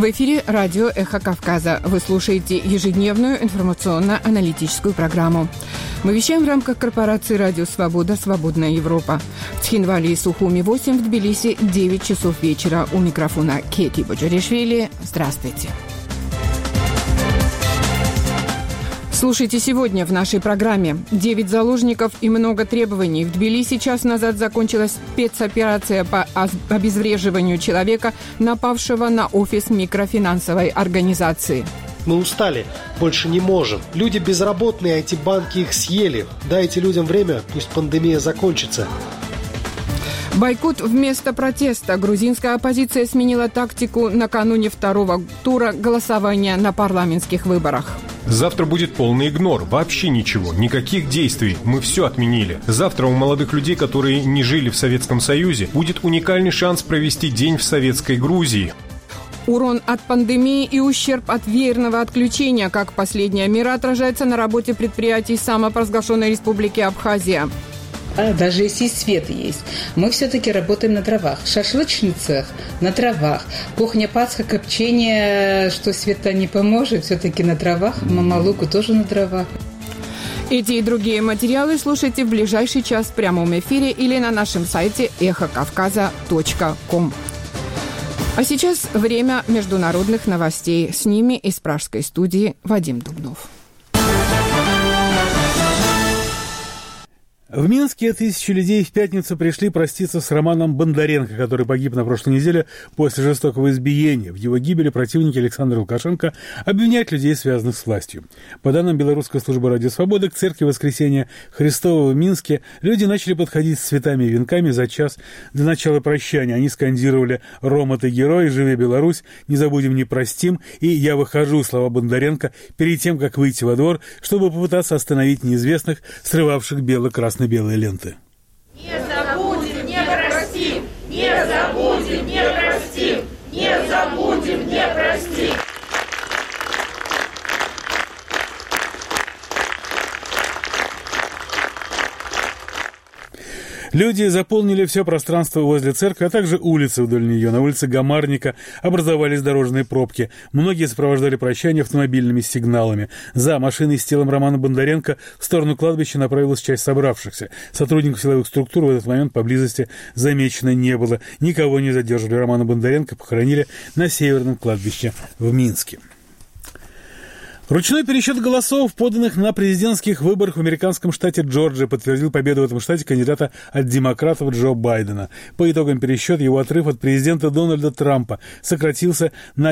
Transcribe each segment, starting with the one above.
В эфире радио «Эхо Кавказа». Вы слушаете ежедневную информационно-аналитическую программу. Мы вещаем в рамках корпорации «Радио Свобода. Свободная Европа». В Тхинвале и Сухуми 8, в Тбилиси 9 часов вечера. У микрофона Кети Боджаришвили. Здравствуйте. Слушайте сегодня в нашей программе. 9 заложников и много требований. В Тбилиси час назад закончилась спецоперация по обезвреживанию человека, напавшего на офис микрофинансовой организации. Мы устали, больше не можем. Люди безработные, эти банки их съели. Дайте людям время, пусть пандемия закончится. Бойкот вместо протеста. Грузинская оппозиция сменила тактику накануне второго тура голосования на парламентских выборах. Завтра будет полный игнор. Вообще ничего. Никаких действий. Мы все отменили. Завтра у молодых людей, которые не жили в Советском Союзе, будет уникальный шанс провести день в советской Грузии. Урон от пандемии и ущерб от веерного отключения. Как последняя мера отражается на работе предприятий самопровозглашенной Республики Абхазия. Даже если свет есть, мы все-таки работаем на дровах. Шашлычный цех на дровах. Кухня Пасха, копчение, что света не поможет, все-таки на дровах. Мамалуку тоже на дровах. Эти и другие материалы слушайте в ближайший час в прямом эфире или на нашем сайте эхокавказа.ком. А сейчас время международных новостей. С ними из пражской студии Вадим Дубнов. В Минске тысячи людей в пятницу пришли проститься с Романом Бондаренко, который погиб на прошлой неделе после жестокого избиения. В его гибели противники Александра Лукашенко обвиняют людей, связанных с властью. По данным Белорусской службы «Радио Свобода», к церкви Воскресения Христова в Минске люди начали подходить с цветами и венками за час до начала прощания. Они скандировали «Рома, ты герой», «Живи Беларусь», «Не забудем, не простим» и «Я выхожу», слова Бондаренко, перед тем, как выйти во двор, чтобы попытаться остановить неизвестных, срывавших бело-красные белые ленты. Не забудем, не простим, не забудем, не простим, не забудем, не простим. Люди заполнили все пространство возле церкви, а также улицы вдоль нее. На улице Гамарника образовались дорожные пробки. Многие сопровождали прощание автомобильными сигналами. За машиной с телом Романа Бондаренко в сторону кладбища направилась часть собравшихся. Сотрудников силовых структур в этот момент поблизости замечено не было. Никого не задерживали. Романа Бондаренко похоронили на Северном кладбище в Минске. Ручной пересчет голосов, поданных на президентских выборах в американском штате Джорджия, подтвердил победу в этом штате кандидата от демократов Джо Байдена. По итогам пересчета его отрыв от президента Дональда Трампа сократился на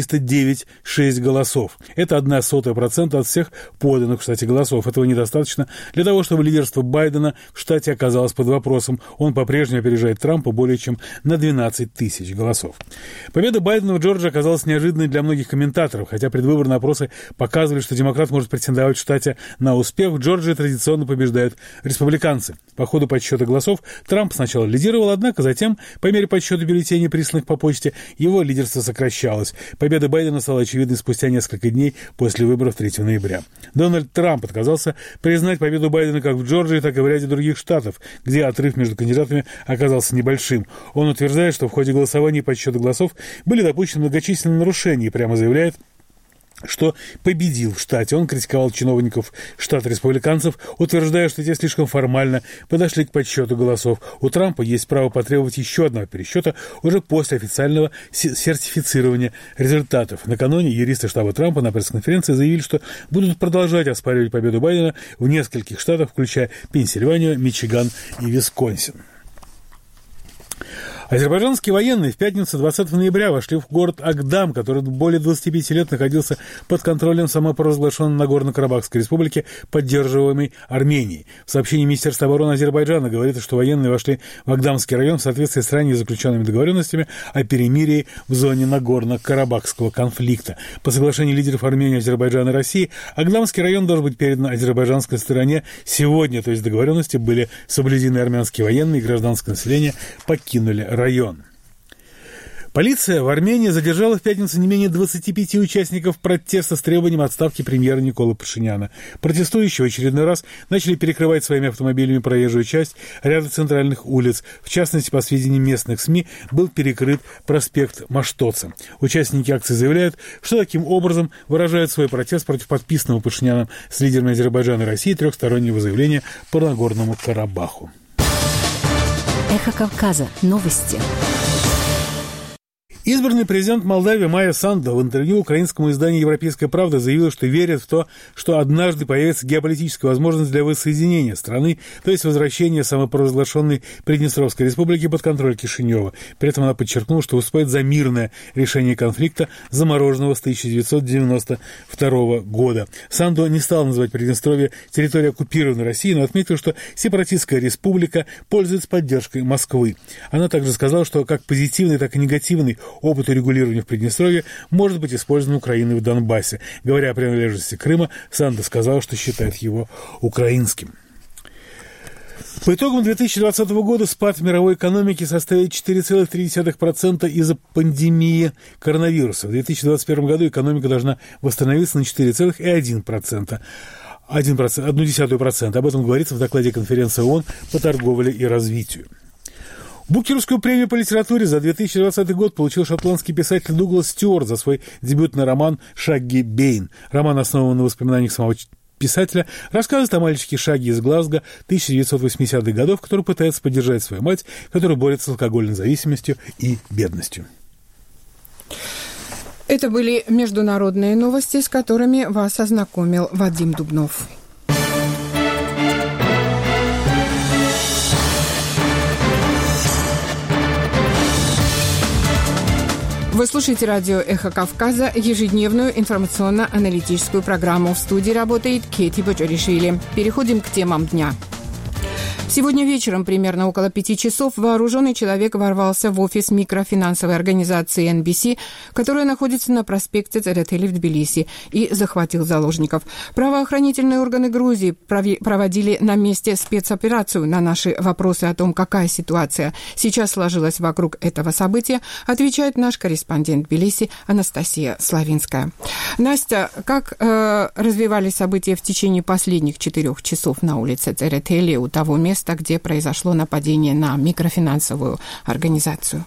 409,6 голосов. Это 0,01% от всех поданных в штате голосов. Этого недостаточно для того, чтобы лидерство Байдена в штате оказалось под вопросом. Он по-прежнему опережает Трампа более чем на 12 тысяч голосов. Победа Байдена в Джорджии оказалась неожиданной для многих комментаторов, хотя предвыборные опросы показывали, что демократ может претендовать в штате на успех. В Джорджии традиционно побеждают республиканцы. По ходу подсчета голосов Трамп сначала лидировал, однако затем, по мере подсчета бюллетеней, присланных по почте, его лидерство сокращалось. Победа Байдена стала очевидной спустя несколько дней после выборов 3 ноября. Дональд Трамп отказался признать победу Байдена как в Джорджии, так и в ряде других штатов, где отрыв между кандидатами оказался небольшим. Он утверждает, что в ходе голосования и подсчета голосов были допущены многочисленные нарушения и прямо заявляет, что победил в штате. Он критиковал чиновников штата республиканцев, утверждая, что те слишком формально подошли к подсчету голосов. У Трампа есть право потребовать еще одного пересчета уже после официального сертифицирования результатов. Накануне юристы штаба Трампа на пресс-конференции заявили, что будут продолжать оспаривать победу Байдена в нескольких штатах, включая Пенсильванию, Мичиган и Висконсин. Азербайджанские военные в пятницу 20 ноября вошли в город Агдам, который более 25 лет находился под контролем самопровозглашенной Нагорно-Карабахской республики, поддерживаемой Арменией. В сообщении Министерства обороны Азербайджана говорится, что военные вошли в Агдамский район в соответствии с ранее заключенными договоренностями о перемирии в зоне Нагорно-Карабахского конфликта. По соглашению лидеров Армении, Азербайджана и России, Агдамский район должен быть передан азербайджанской стороне сегодня, то есть договоренности были соблюдены, армянские военные и гражданское население покинули район. Полиция в Армении задержала в пятницу не менее 25 участников протеста с требованием отставки премьера Николы Пашиняна. Протестующие в очередной раз начали перекрывать своими автомобилями проезжую часть ряда центральных улиц. В частности, по сведениям местных СМИ, был перекрыт проспект Маштоца. Участники акции заявляют, что таким образом выражают свой протест против подписанного Пашиняном с лидерами Азербайджана и России трехстороннего заявления по Нагорному Карабаху. Эхо Кавказа. Новости. Избранный президент Молдавии Майя Санду в интервью украинскому изданию «Европейская правда» заявила, что верит в то, что однажды появится геополитическая возможность для воссоединения страны, то есть возвращения самопровозглашенной Приднестровской республики под контроль Кишинева. При этом она подчеркнула, что выступает за мирное решение конфликта, замороженного с 1992 года. Санду не стал называть Приднестровье территорией оккупированной России, но отметил, что сепаратистская республика пользуется поддержкой Москвы. Она также сказала, что как позитивный, так и негативный опыт урегулирования в Приднестровье может быть использован Украиной в Донбассе. Говоря о принадлежности Крыма, Санду сказал, что считает его украинским. По итогам 2020 года спад мировой экономики составит 4,3% из-за пандемии коронавируса. В 2021 году экономика должна восстановиться на 4,1%. 0,1%. Об этом говорится в докладе конференции ООН по торговле и развитию. Букеровскую премию по литературе за 2020 год получил шотландский писатель Дуглас Стюарт за свой дебютный роман «Шагги Бэйн». Роман основан на воспоминаниях самого писателя, рассказывает о мальчике Шагги из Глазго 1980-х годов, который пытается поддержать свою мать, которая борется с алкогольной зависимостью и бедностью. Это были международные новости, с которыми вас ознакомил Вадим Дубнов. Вы слушаете радио «Эхо Кавказа», ежедневную информационно-аналитическую программу. В студии работает Кети Бочаришвили. Переходим к темам дня. Сегодня вечером, примерно около 5 часов, вооруженный человек ворвался в офис микрофинансовой организации NBC, которая находится на проспекте Церетели в Тбилиси, и захватил заложников. Правоохранительные органы Грузии проводили на месте спецоперацию. На наши вопросы о том, какая ситуация сейчас сложилась вокруг этого события, отвечает наш корреспондент в Тбилиси Анастасия Славинская. Настя, как развивались события в течение последних 4 часов на улице Церетели у того места, где произошло нападение на микрофинансовую организацию?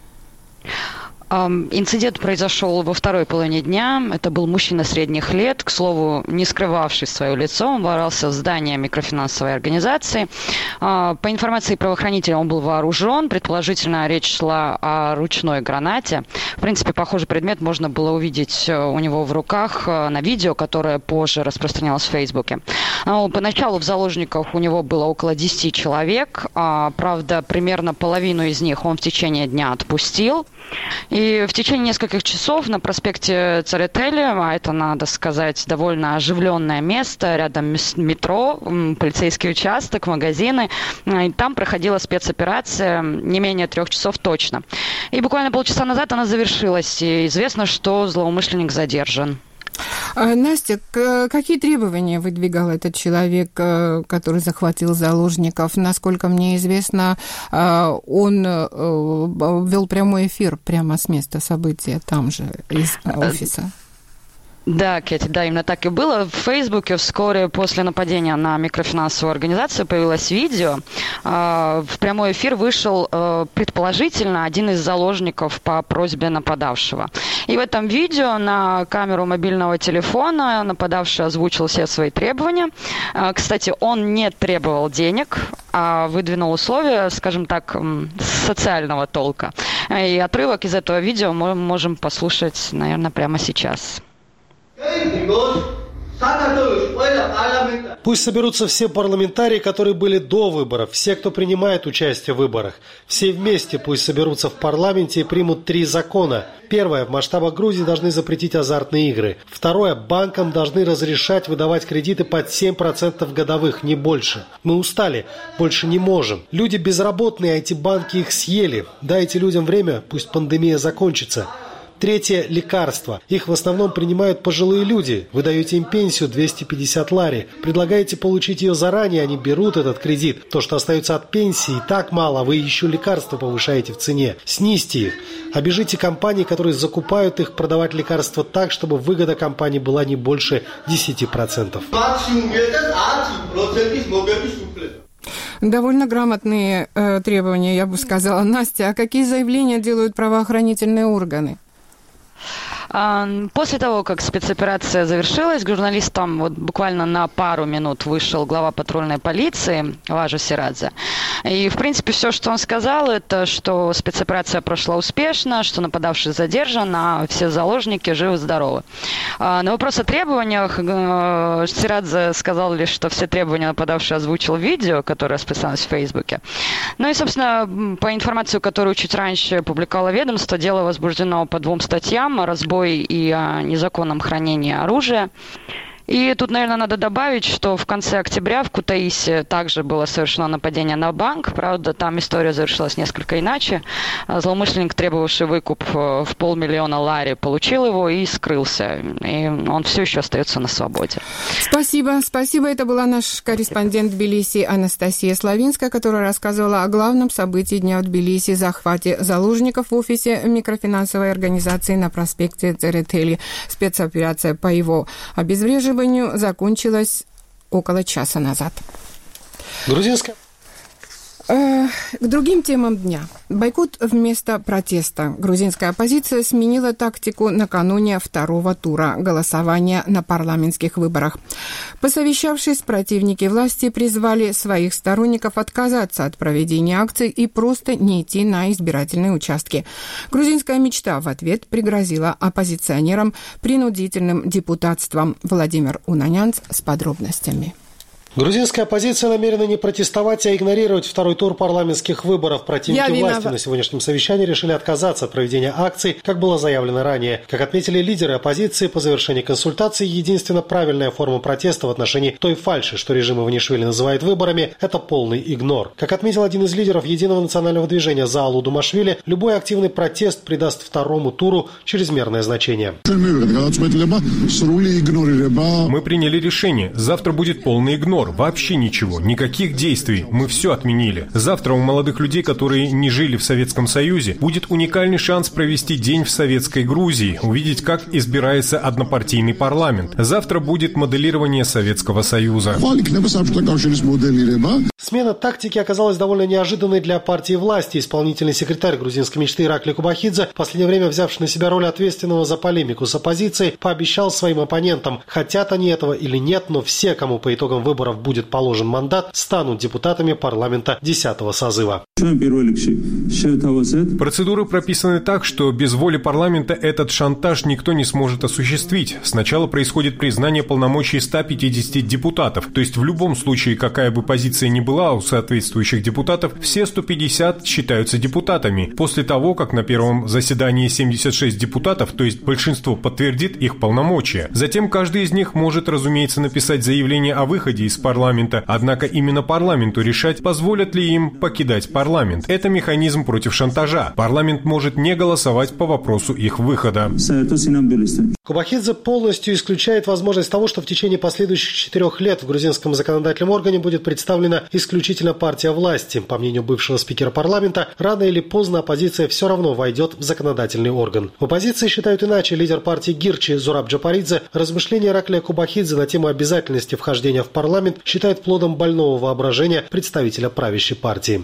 Инцидент произошел во второй половине дня. Это был мужчина средних лет, к слову, не скрывавший свое лицо. Он ворвался в здание микрофинансовой организации. По информации правоохранителей, он был вооружен. Предположительно, речь шла о ручной гранате. В принципе, похожий предмет можно было увидеть у него в руках на видео, которое позже распространялось в Фейсбуке. Поначалу в заложниках у него было около 10 человек. Правда, примерно половину из них он в течение дня отпустил. И в течение нескольких часов на проспекте Церетели, а это, надо сказать, довольно оживленное место, рядом метро, полицейский участок, магазины, и там проходила спецоперация не менее 3 часов точно. И буквально полчаса назад она завершилась, и известно, что злоумышленник задержан. Настя, какие требования выдвигал этот человек, который захватил заложников? Насколько мне известно, он вел прямой эфир прямо с места события, там же, из офиса. Да, Кэти, да, именно так и было. В Фейсбуке вскоре после нападения на микрофинансовую организацию появилось видео. В прямой эфир вышел, предположительно, один из заложников по просьбе нападавшего. И в этом видео на камеру мобильного телефона нападавший озвучил все свои требования. Кстати, он не требовал денег, а выдвинул условия, скажем так, социального толка. И отрывок из этого видео мы можем послушать, наверное, прямо сейчас. Пусть соберутся все парламентарии, которые были до выборов, все, кто принимает участие в выборах. Все вместе пусть соберутся в парламенте и примут 3 закона. Первое. В масштабах Грузии должны запретить азартные игры. Второе. Банкам должны разрешать выдавать кредиты под 7% годовых, не больше. Мы устали, больше не можем. Люди безработные, а эти банки их съели. Дайте людям время, пусть пандемия закончится. Третье – лекарства. Их в основном принимают пожилые люди. Вы даете им пенсию 250 лари. Предлагаете получить ее заранее, они берут этот кредит. То, что остается от пенсии, и так мало. Вы еще лекарства повышаете в цене. Снизьте их. Обяжите компании, которые закупают их, продавать лекарства так, чтобы выгода компании была не больше 10%. Довольно грамотные требования, я бы сказала. Настя, а какие заявления делают правоохранительные органы? После того, как спецоперация завершилась, к журналистам вот буквально на пару минут вышел глава патрульной полиции Важа Сирадзе. И, в принципе, все, что он сказал, это, что спецоперация прошла успешно, что нападавший задержан, а все заложники живы-здоровы. На вопрос о требованиях Сирадзе сказал лишь, что все требования нападавший озвучил в видео, которое распространилось в Фейсбуке. Ну и, собственно, по информации, которую чуть раньше публиковало ведомство, дело возбуждено по 2 статьям: о разбое и о незаконном хранении оружия. И тут, наверное, надо добавить, что в конце октября в Кутаисе также было совершено нападение на банк. Правда, там история завершилась несколько иначе. Злоумышленник, требовавший выкуп в 500 000 лари, получил его и скрылся. И он все еще остается на свободе. Спасибо. Спасибо. Это была наш корреспондент в Тбилиси Анастасия Славинская, которая рассказывала о главном событии дня в Тбилиси — захвате заложников в офисе микрофинансовой организации на проспекте Церетели. Спецоперация по его обезвреживанию закончилась около часа назад. Грузинская. К другим темам дня. Бойкот вместо протеста. Грузинская оппозиция сменила тактику накануне второго тура голосования на парламентских выборах. Посовещавшись, противники власти призвали своих сторонников отказаться от проведения акций и просто не идти на избирательные участки. Грузинская мечта в ответ пригрозила оппозиционерам принудительным депутатством. Владимир Унанянц с подробностями. Грузинская оппозиция намерена не протестовать, а игнорировать второй тур парламентских выборов. Противники власти на сегодняшнем совещании решили отказаться от проведения акций, как было заявлено ранее. Как отметили лидеры оппозиции, по завершении консультаций единственно правильная форма протеста в отношении той фальши, что режим Иванишвили называет выборами, это полный игнор. Как отметил один из лидеров Единого национального движения Заалу Думашвили, любой активный протест придаст второму туру чрезмерное значение. Мы приняли решение. Завтра будет полный игнор. Вообще ничего, никаких действий, мы все отменили. Завтра у молодых людей, которые не жили в Советском Союзе, будет уникальный шанс провести день в советской Грузии, увидеть, как избирается однопартийный парламент. Завтра будет моделирование Советского Союза. Смена тактики оказалась довольно неожиданной для партии власти. Исполнительный секретарь грузинской мечты Иракли Кубахидзе, в последнее время взявший на себя роль ответственного за полемику с оппозицией, пообещал своим оппонентам, хотят они этого или нет, но все, кому по итогам выборов будет положен мандат, станут депутатами парламента 10-го созыва. Процедуры прописаны так, что без воли парламента этот шантаж никто не сможет осуществить. Сначала происходит признание полномочий 150 депутатов, то есть в любом случае, какая бы позиция ни была у соответствующих депутатов, все 150 считаются депутатами. После того, как на первом заседании 76 депутатов, то есть большинство, подтвердит их полномочия. Затем каждый из них может, разумеется, написать заявление о выходе из парламента, однако именно парламенту решать, позволят ли им покидать парламент. Это механизм против шантажа. Парламент может не голосовать по вопросу их выхода. Кубахидзе полностью исключает возможность того, что в течение последующих 4 лет в грузинском законодательном органе будет представлена исключительно партия власти. По мнению бывшего спикера парламента, рано или поздно оппозиция все равно войдет в законодательный орган. В оппозиции считают иначе. Лидер партии Гирчи Зураб Джапаридзе размышления Ираклия Кубахидзе на тему обязательности вхождения в парламент считает плодом больного воображения представителя правящей партии.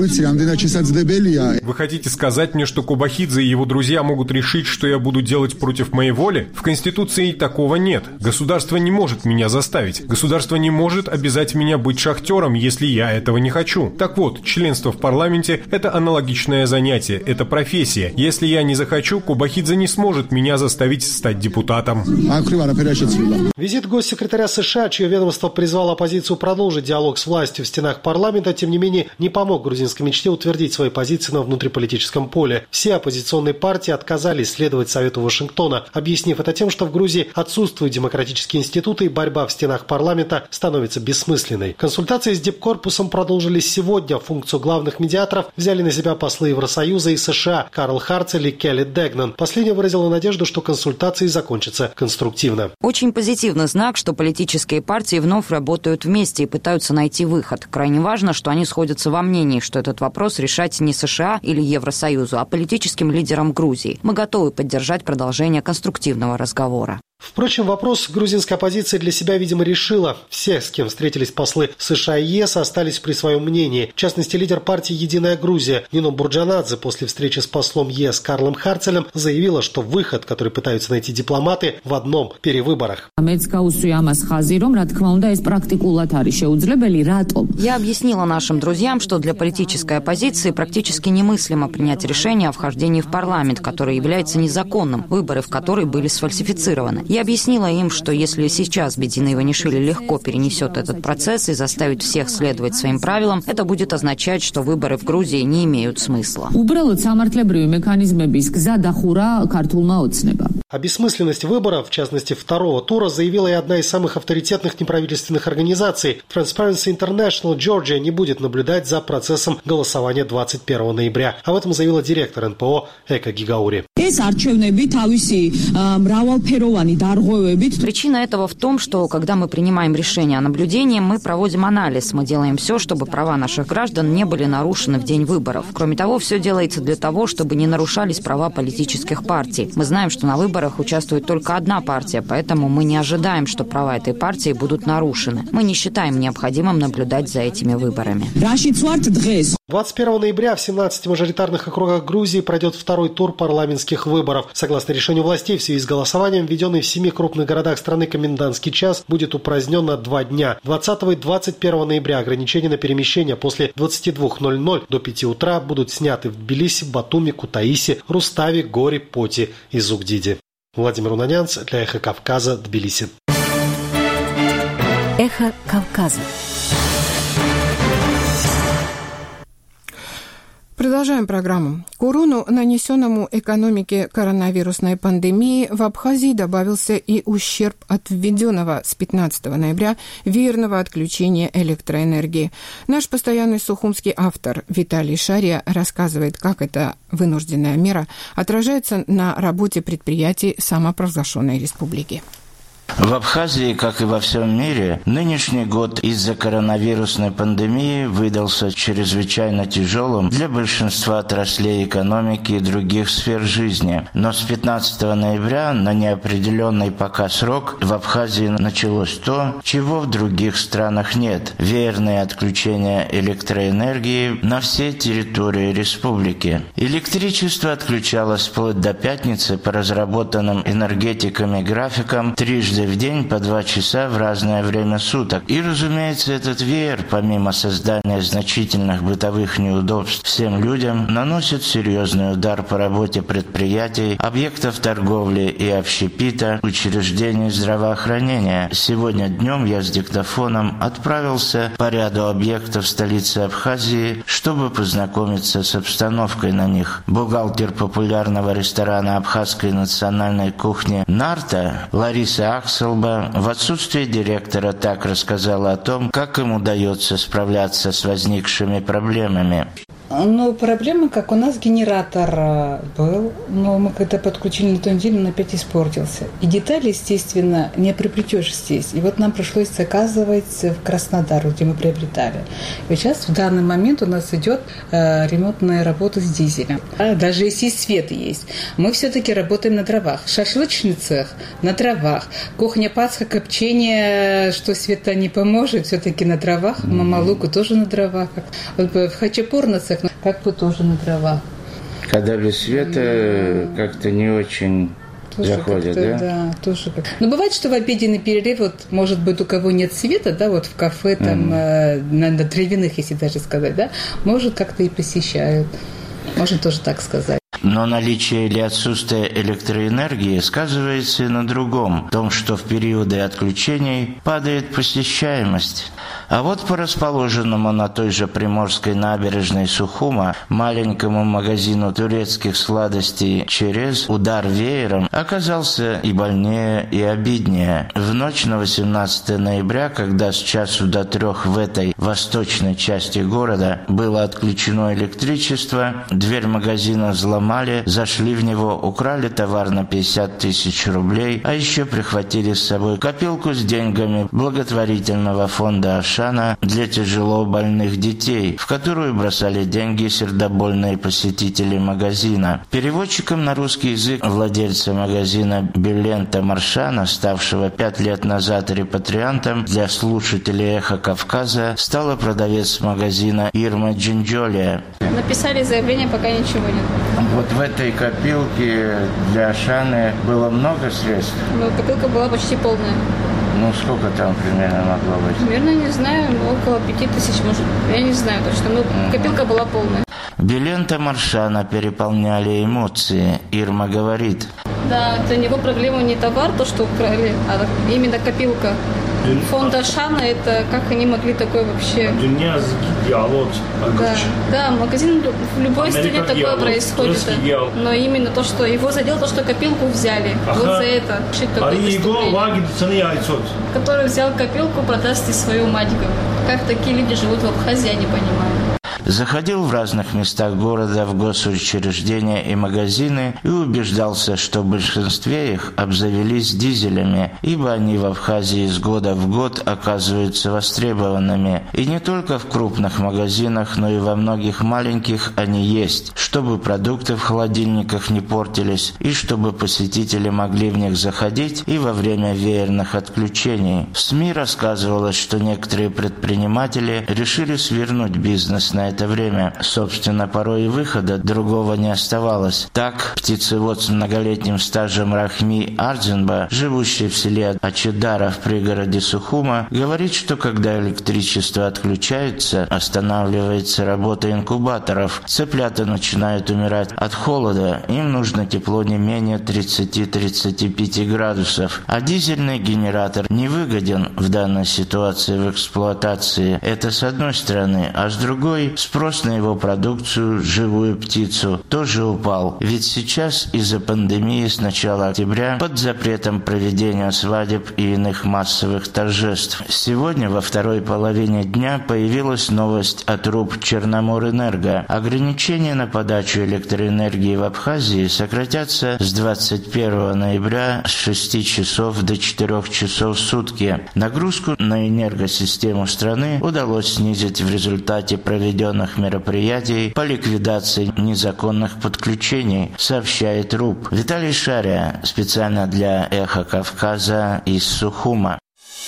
Вы хотите сказать мне, что Кубахидзе и его друзья могут решить, что я буду делать против моей воли? В Конституции такого нет. Государство не может меня заставить. Государство не может обязать меня быть шахтером, если я этого не хочу. Так вот, членство в парламенте – это аналогичное занятие, это профессия. Если я не захочу, Кубахидзе не сможет меня заставить стать депутатом. Визит госсекретаря США, чье ведомство призвало оппозицию продолжить диалог с властью в стенах парламента, тем не менее, не помог грузинской мечте утвердить свои позиции на внутриполитическом поле. Все оппозиционные партии отказались следовать совету Вашингтона, объяснив это тем, что в Грузии отсутствуют демократические институты и борьба в стенах парламента становится бессмысленной. Консультации с Дипкорп корпусом продолжились сегодня. Функцию главных медиаторов взяли на себя послы Евросоюза и США Карл Харцель и Келли Дегнан. Последняя выразила надежду, что консультации закончатся конструктивно. Очень позитивный знак, что политические партии вновь работают вместе и пытаются найти выход. Крайне важно, что они сходятся во мнении, что этот вопрос решать не США или Евросоюзу, а политическим лидерам Грузии. Мы готовы поддержать продолжение конструктивного разговора. Впрочем, вопрос грузинская оппозиция для себя, видимо, решила. Все, с кем встретились послы США и ЕС, остались при своем мнении. В частности, лидер партии «Единая Грузия» Нино Бурджанадзе после встречи с послом ЕС Карлом Харцелем заявила, что выход, который пытаются найти дипломаты, в одном – перевыборах. Я объяснила нашим друзьям, что для политической оппозиции практически немыслимо принять решение о вхождении в парламент, который является незаконным, выборы в который были сфальсифицированы. Я объяснила им, что если сейчас Бедина Иванишвили легко перенесет этот процесс и заставит всех следовать своим правилам, это будет означать, что выборы в Грузии не имеют смысла. О бессмысленности выборов, в частности второго тура, заявила и одна из самых авторитетных неправительственных организаций. Transparency International Georgia не будет наблюдать за процессом голосования 21 ноября. Об этом заявила директор НПО Эка Гигаури. Причина этого в том, что когда мы принимаем решение о наблюдении, мы проводим анализ. Мы делаем все, чтобы права наших граждан не были нарушены в день выборов. Кроме того, все делается для того, чтобы не нарушались права политических партий. Мы знаем, что на выборах участвует только одна партия, поэтому мы не ожидаем, что права этой партии будут нарушены. Мы не считаем необходимым наблюдать за этими выборами. 21 ноября в 17 мажоритарных округах Грузии пройдет второй тур парламентских выборов. Согласно решению властей, в связи с голосованием, введенный в 7 крупных городах страны комендантский час будет упразднен на 2 дня. 20 и 21 ноября ограничения на перемещение после 22:00 до 5 утра будут сняты в Тбилиси, Батуми, Кутаиси, Руставе, Горе, Поти и Зугдиде. Владимир Унанянц для «Эхо Кавказа», Тбилиси. «Эхо Кавказа». Продолжаем программу. К урону, нанесенному экономике коронавирусной пандемии, в Абхазии добавился и ущерб от введенного с 15 ноября веерного отключения электроэнергии. Наш постоянный сухумский автор Виталий Шария рассказывает, как эта вынужденная мера отражается на работе предприятий самопровозглашенной республики. В Абхазии, как и во всем мире, нынешний год из-за коронавирусной пандемии выдался чрезвычайно тяжелым для большинства отраслей экономики и других сфер жизни. Но с 15 ноября на неопределенный пока срок в Абхазии началось то, чего в других странах нет – веерное отключение электроэнергии на всей территории республики. Электричество отключалось вплоть до пятницы по разработанным энергетиками графикам трижды в день по 2 часа в разное время суток. И, разумеется, этот веер, помимо создания значительных бытовых неудобств всем людям, наносит серьезный удар по работе предприятий, объектов торговли и общепита, учреждений здравоохранения. Сегодня днем я с диктофоном отправился по ряду объектов столицы Абхазии, чтобы познакомиться с обстановкой на них. Бухгалтер популярного ресторана абхазской национальной кухни «Нарта» Лариса Акселба в отсутствие директора так рассказала о том, как им удается справляться с возникшими проблемами. Проблема, как у нас генератор был, но мы когда подключили на ту неделю, он опять испортился. И детали, естественно, не приобретешь здесь. И вот нам пришлось заказывать в Краснодар, где мы приобретали. И сейчас в данный момент у нас идет ремонтная работа с дизелем. Даже если свет есть. Мы все-таки работаем на дровах. Шашлычный цех на дровах. Кухня Пасха, копчение, что света не поможет, все-таки на дровах. Мамалуку тоже на дровах. В Хачапур на цех, как бы тоже на дровах. Когда без света как-то не очень тоже заходят, да? Да, тоже как. Но бывает, что в обеденный перерыв, вот, может быть, у кого нет света, да, вот в кафе, там, на травяных, если даже сказать, да, может, как-то и посещают. Можно тоже так сказать. Но наличие или отсутствие электроэнергии сказывается и на другом, в том, что в периоды отключений падает посещаемость. А вот по расположенному на той же Приморской набережной Сухума маленькому магазину турецких сладостей «Через» удар веером оказался и больнее, и обиднее. В ночь на 18 ноября, когда с 1 до 3 в этой восточной части города было отключено электричество, дверь магазина взломали, зашли в него, украли товар на 50 тысяч рублей, а еще прихватили с собой копилку с деньгами благотворительного фонда «Ашана» для тяжело больных детей, в которую бросали деньги сердобольные посетители магазина. Переводчиком на русский язык владельца магазина Бюлента Маршана, ставшего 5 лет назад репатриантом для слушателей «Эхо Кавказа», стала продавец магазина Ирма Джинджолия. Написали заявление, пока ничего нет. Вот в этой копилке для Ашаны было много средств? Ну, копилка была почти полная. Ну, сколько там примерно могло быть? Примерно, не знаю, около 5000, может. Я не знаю точно, но копилка была полная. Бюлента Маршана переполняли эмоции. Ирма говорит: да, для него проблема не товар, то, что украли, а именно копилка. Фонд Ашана, это как они могли такое вообще... Да, магазин в любой стране такое происходит. Но именно то, что его задело, то, что копилку взяли. Вот за это. Который взял копилку, продаст и свою мать. Как такие люди живут в Абхазии, я не понимаю. Заходил в разных местах города в госучреждения и магазины и убеждался, что в большинстве их обзавелись дизелями, ибо они в Абхазии из года в год оказываются востребованными. И не только в крупных магазинах, но и во многих маленьких они есть, чтобы продукты в холодильниках не портились и чтобы посетители могли в них заходить и во время веерных отключений. В СМИ рассказывалось, что некоторые предприниматели решили свернуть бизнес на это время. Собственно, порой и выхода другого не оставалось. Так, птицевод с многолетним стажем Рахми Ардзинба, живущий в селе Ачидара в пригороде Сухума, говорит, что когда электричество отключается, останавливается работа инкубаторов. Цыплята начинают умирать от холода, им нужно тепло не менее 30-35 градусов. А дизельный генератор невыгоден в данной ситуации в эксплуатации. Это с одной стороны, а с другой спрос на его продукцию, живую птицу, тоже упал. Ведь сейчас из-за пандемии с начала октября под запретом проведения свадеб и иных массовых торжеств. Сегодня во второй половине дня появилась новость от РУП Черноморэнерго. Ограничения на подачу электроэнергии в Абхазии сократятся с 21 ноября с 6 часов до 4 часов в сутки. Нагрузку на энергосистему страны удалось снизить в результате проведенных мероприятий по ликвидации незаконных подключений, сообщает РУП. Виталий Шария, специально для «Эхо Кавказа» из Сухума.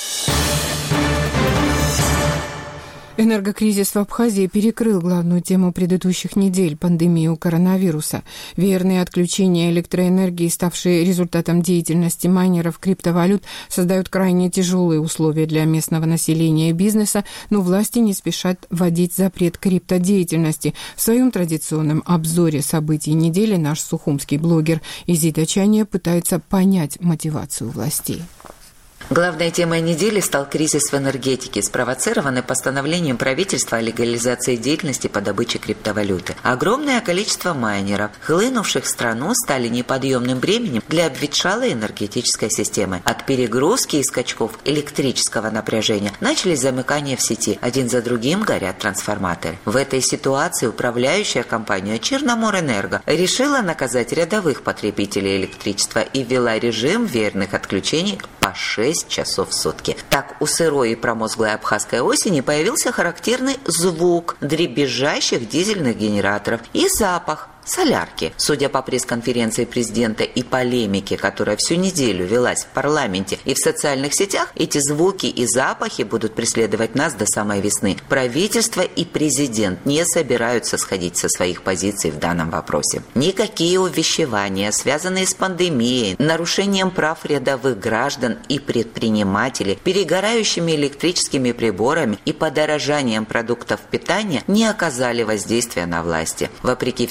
Энергокризис в Абхазии перекрыл главную тему предыдущих недель – пандемию коронавируса. Веерные отключения электроэнергии, ставшие результатом деятельности майнеров криптовалют, создают крайне тяжелые условия для местного населения и бизнеса, но власти не спешат вводить запрет криптодеятельности. В своем традиционном обзоре событий недели наш сухумский блогер Изида Чания пытается понять мотивацию властей. Главной темой недели стал кризис в энергетике, спровоцированный постановлением правительства о легализации деятельности по добыче криптовалюты. Огромное количество майнеров, хлынувших в страну, стали неподъемным бременем для обветшалой энергетической системы. От перегрузки и скачков электрического напряжения начались замыкания в сети. Один за другим горят трансформаторы. В этой ситуации управляющая компания Черноморэнерго решила наказать рядовых потребителей электричества и ввела режим веерных отключений по 6 часов в сутки. Так, у сырой и промозглой абхазской осени появился характерный звук дребезжащих дизельных генераторов и запах солярки. Судя по пресс-конференции президента и полемике, которая всю неделю велась в парламенте и в социальных сетях, эти звуки и запахи будут преследовать нас до самой весны. Правительство и президент не собираются сходить со своих позиций в данном вопросе. Никакие увещевания, связанные с пандемией, нарушением прав рядовых граждан и предпринимателей, перегорающими электрическими приборами и подорожанием продуктов питания не оказали воздействия на власти. Вопреки всякой логике,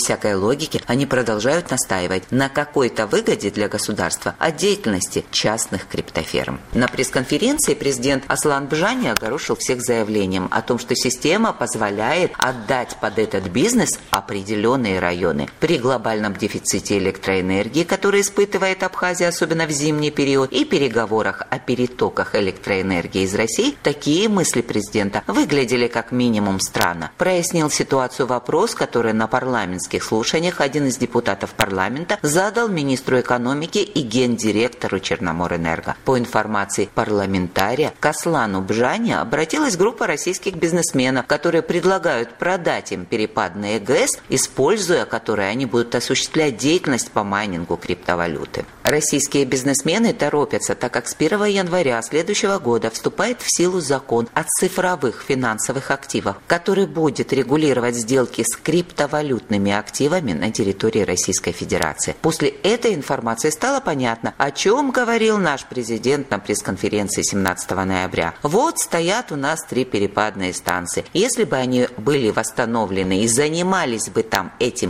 логике они продолжают настаивать на какой-то выгоде для государства от деятельности частных криптоферм. На пресс-конференции президент Аслан Бжани огорошил всех заявлением о том, что система позволяет отдать под этот бизнес определенные районы. При глобальном дефиците электроэнергии, который испытывает Абхазия, особенно в зимний период, и переговорах о перетоках электроэнергии из России, такие мысли президента выглядели как минимум странно. Прояснил ситуацию вопрос, который на парламентских слушаниях один из депутатов парламента задал министру экономики и гендиректору Черноморэнерго. По информации парламентария, к Аслану Бжани обратилась группа российских бизнесменов, которые предлагают продать им перепадные ГЭС, используя которые они будут осуществлять деятельность по майнингу криптовалюты. Российские бизнесмены торопятся, так как с 1 января следующего года вступает в силу закон о цифровых финансовых активах, который будет регулировать сделки с криптовалютными активами на территории Российской Федерации. После этой информации стало понятно, о чем говорил наш президент на пресс-конференции 17 ноября. Вот стоят у нас 3 перепадные станции. Если бы они были восстановлены и занимались бы там этим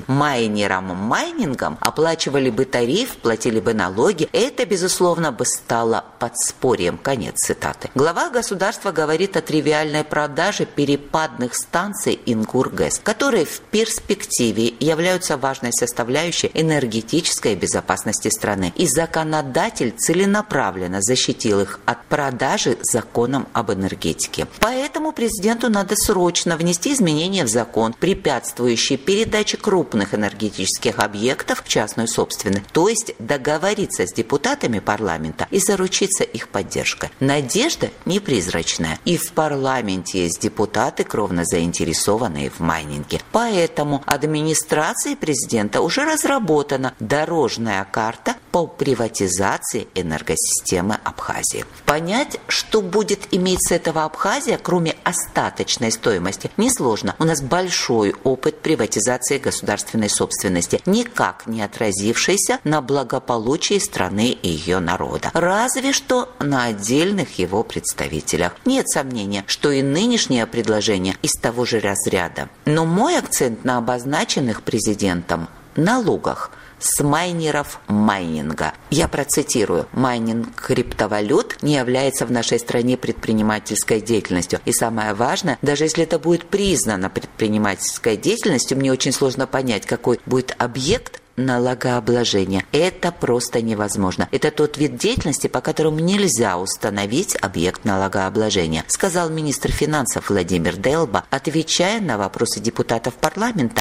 майнингом, оплачивали бы тариф, платили бы налоги, это, безусловно, бы стало подспорьем. Конец цитаты. Глава государства говорит о тривиальной продаже перепадных станций Ингургэс, которые в перспективе являются важной составляющей энергетической безопасности страны. И законодатель целенаправленно защитил их от продажи законом об энергетике. Поэтому президенту надо срочно внести изменения в закон, препятствующие передаче крупных энергетических объектов в частную собственность, то есть договориться с депутатами парламента и заручиться их поддержкой. Надежда не призрачная. И в парламенте есть депутаты, кровно заинтересованные в майнинге. Поэтому администрацией президента уже разработана дорожная карта по приватизации энергосистемы Абхазии. Понять, что будет иметь с этого Абхазия, кроме остаточной стоимости, несложно. У нас большой опыт приватизации государственной собственности, никак не отразившийся на благополучии страны и ее народа. Разве что на отдельных его представителях. Нет сомнения, что и нынешнее предложение из того же разряда. Но мой акцент на обозначенных президентом налогах с майнеров майнинга. Я процитирую. Майнинг криптовалют не является в нашей стране предпринимательской деятельностью. И самое важное, даже если это будет признано предпринимательской деятельностью, мне очень сложно понять, какой будет объект налогообложения. Это просто невозможно. Это тот вид деятельности, по которому нельзя установить объект налогообложения, сказал министр финансов Владимир Делба, отвечая на вопросы депутатов парламента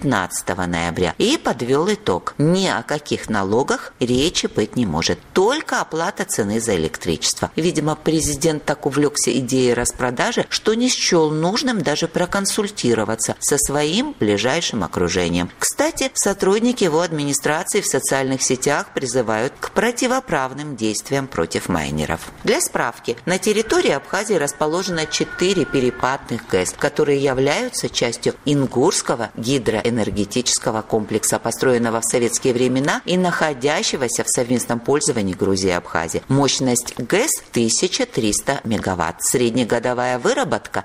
19 ноября, и подвел итог. Ни о каких налогах речи быть не может. Только оплата цены за электричество. Видимо, президент так увлекся идеей распродажи, что не счел нужным даже проконсультироваться со своим ближайшим окружением. Кстати, сотрудники его администрации в социальных сетях призывают к противоправным действиям против майнеров. Для справки, на территории Абхазии расположено 4 перепадных ГЭС, которые являются частью Ингурского гидроэнергетического комплекса, построенного в советские времена и находящегося в совместном пользовании Грузии и Абхазии. Мощность ГЭС 1300 мегаватт. Среднегодовая выработка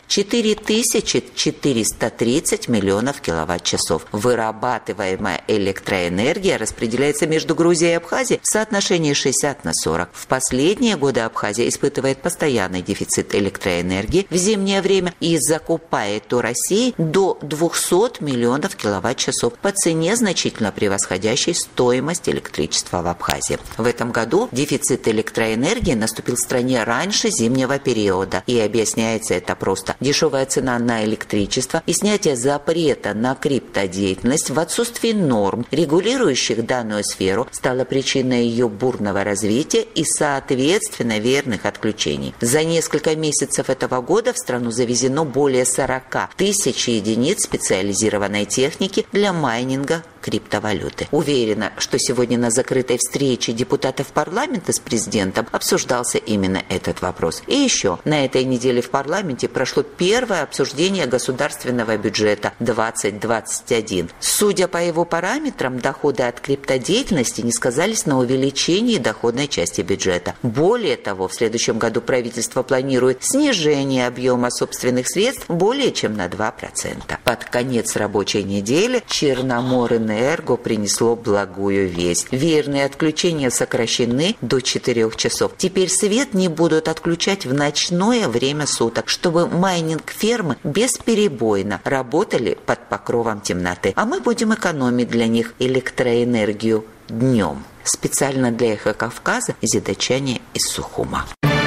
4430 миллионов киловатт-часов. Вырабатываемая электроэнергия распределяется между Грузией и Абхазией в соотношении 60/40. В последние годы Абхазия испытывает постоянный дефицит электроэнергии в зимнее время и закупает у России до 200 миллионов киловатт-часов по цене, значительно превосходящей стоимость электричества в Абхазии. В этом году дефицит электроэнергии наступил в стране раньше зимнего периода, и объясняется это просто. Дешевая цена на электричество и снятие запрета на криптодеятельность в отсутствии норм, регулирующих данную сферу, стало причиной ее бурного развития и, соответственно, верных отключений. За несколько месяцев этого года в страну завезено более 40 тысяч единиц специализированной техники для майнинга криптовалюты. Уверена, что сегодня на закрытой встрече депутатов парламента с президентом обсуждался именно этот вопрос. И еще, на этой неделе в парламенте прошло первое обсуждение государственного бюджета 2021. Судя по его параметрам, доходы от криптодеятельности не сказались на увеличении доходной части бюджета. Более того, в следующем году правительство планирует снижение объема собственных средств более чем на 2%. Под конец рабочей недели Черноморэнерго Минэнерго принесло благую весть. Веерные отключения сокращены до 4 часов. Теперь свет не будут отключать в ночное время суток, чтобы майнинг-фермы бесперебойно работали под покровом темноты. А мы будем экономить для них электроэнергию днем. Специально для «Эхо Кавказа» зидачане из Сухума.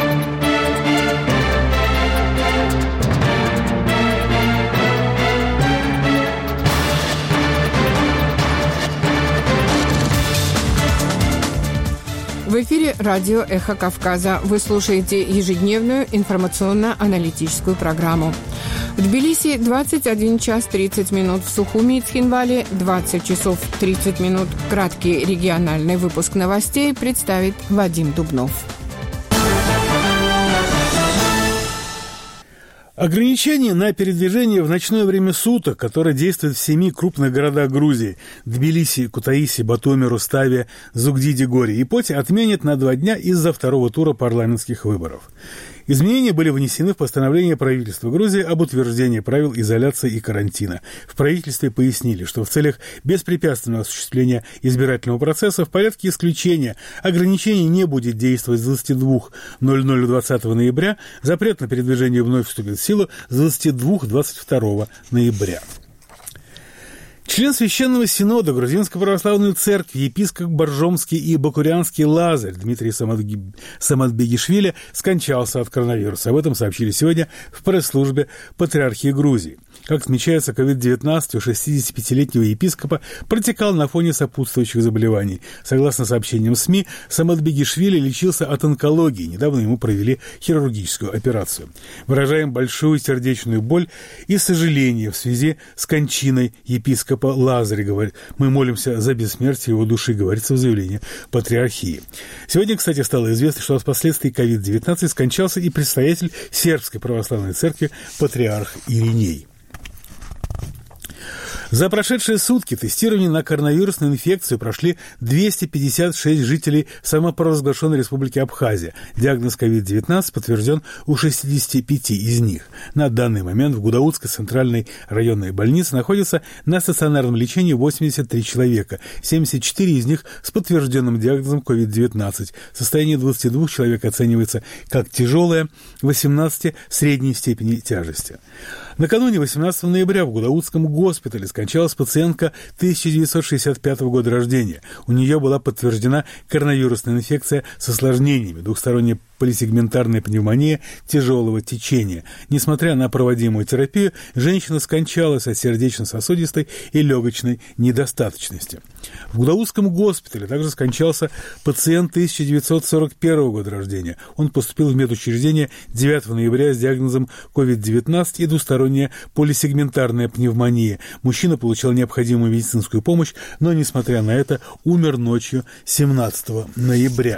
В эфире радио «Эхо Кавказа». Вы слушаете ежедневную информационно-аналитическую программу. В Тбилиси 21 час 30 минут, в Сухуми и Цхинвале 20 часов 30 минут. Краткий региональный выпуск новостей представит Вадим Дубнов. Ограничения на передвижение в ночное время суток, которое действует в 7 крупных городах Грузии – Тбилиси, Кутаиси, Батуми, Руставе, Зугдиде, Горе и Поте – отменят на 2 дня из-за второго тура парламентских выборов. Изменения были внесены в постановление правительства Грузии об утверждении правил изоляции и карантина. В правительстве пояснили, что в целях беспрепятственного осуществления избирательного процесса в порядке исключения ограничений не будет действовать с 22:00 20 ноября, запрет на передвижение вновь вступит в силу с 22 22 ноября. Член Священного Синода Грузинской Православной Церкви, епископ Боржомский и Бакурянский Лазарь Дмитрий Саматбегишвили скончался от коронавируса. Об этом сообщили сегодня в пресс-службе Патриархии Грузии. Как отмечается, COVID-19 у 65-летнего епископа протекал на фоне сопутствующих заболеваний. Согласно сообщениям СМИ, Саматбегишвили лечился от онкологии. Недавно ему провели хирургическую операцию. Выражаем большую сердечную боль и сожаление в связи с кончиной епископа Лазаря. Мы молимся за бессмертие его души, говорится в заявлении Патриархии. Сегодня, кстати, стало известно, что от последствий COVID-19 скончался и предстоятель Сербской Православной Церкви патриарх Ириней. За прошедшие сутки тестирование на коронавирусную инфекцию прошли 256 жителей самопровозглашенной республики Абхазия. Диагноз COVID-19 подтвержден у 65 из них. На данный момент в Гудаутской центральной районной больнице находится на стационарном лечении 83 человека. 74 из них с подтвержденным диагнозом COVID-19. Состояние 22 человек оценивается как тяжелое, 18 средней степени тяжести. Накануне 18 ноября в Гудаутском госпитале скончалась пациентка 1965 года рождения. У нее была подтверждена коронавирусная инфекция с осложнениями, двухсторонняя полисегментарная пневмония тяжелого течения. Несмотря на проводимую терапию, женщина скончалась от сердечно-сосудистой и легочной недостаточности. В Гудаутском госпитале также скончался пациент 1941 года рождения. Он поступил в медучреждение 9 ноября с диагнозом COVID-19 и двусторонняя полисегментарная пневмония. Мужчина получил необходимую медицинскую помощь, но, несмотря на это, умер ночью 17 ноября.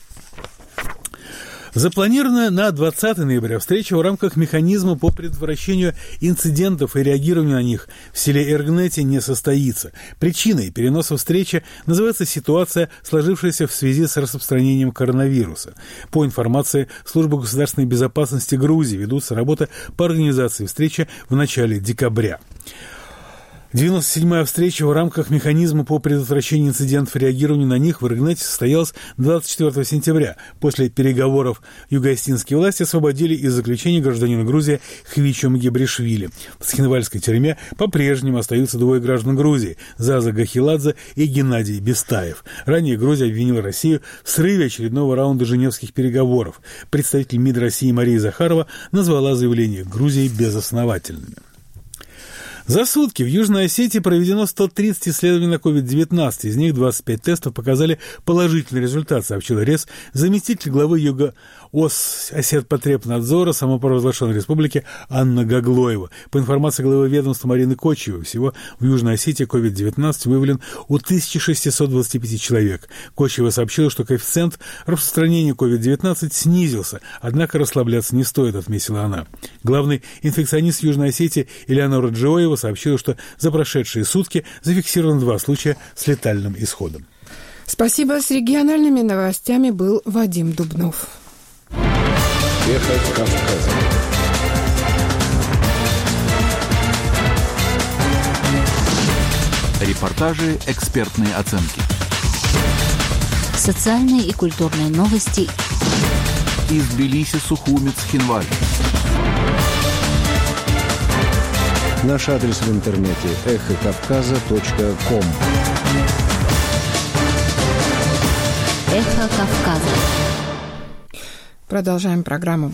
Запланированная на 20 ноября встреча в рамках механизма по предотвращению инцидентов и реагированию на них в селе Эргнети не состоится. Причиной переноса встречи называется ситуация, сложившаяся в связи с распространением коронавируса. По информации Службы государственной безопасности Грузии ведутся работы по организации встречи в начале декабря. 97-я встреча в рамках механизма по предотвращению инцидентов и реагированию на них в Эргнете состоялась 24 сентября. После переговоров юго-остинские власти освободили из заключения гражданина Грузии Хвичу Мгебришвили. В Цхинвальской тюрьме по-прежнему остаются 2 граждан Грузии – Заза Гахиладзе и Геннадий Бестаев. Ранее Грузия обвинила Россию в срыве очередного раунда женевских переговоров. Представитель МИД России Мария Захарова назвала заявления Грузии безосновательными. За сутки в Южной Осетии проведено 130 исследований на COVID-19. Из них 25 тестов показали положительный результат, сообщил РЕС заместитель главы Осетпотребнадзора самопровозглашенной республики Анна Гаглоева. По информации главы ведомства Марины Кочевой, всего в Южной Осетии COVID-19 выявлен у 1625 человек. Кочева сообщила, что коэффициент распространения COVID-19 снизился, однако расслабляться не стоит, отметила она. Главный инфекционист Южной Осетии Элеонора Джоева сообщила, что за прошедшие сутки зафиксировано 2 случая с летальным исходом. Спасибо. С региональными новостями был Вадим Дубнов. Эхо Кавказа. Репортажи, экспертные оценки. Социальные и культурные новости. Из Тбилиси, Сухуми, Цхинвали. Наш адрес в интернете эхокавказа.ком. Эхо Кавказа. Продолжаем программу.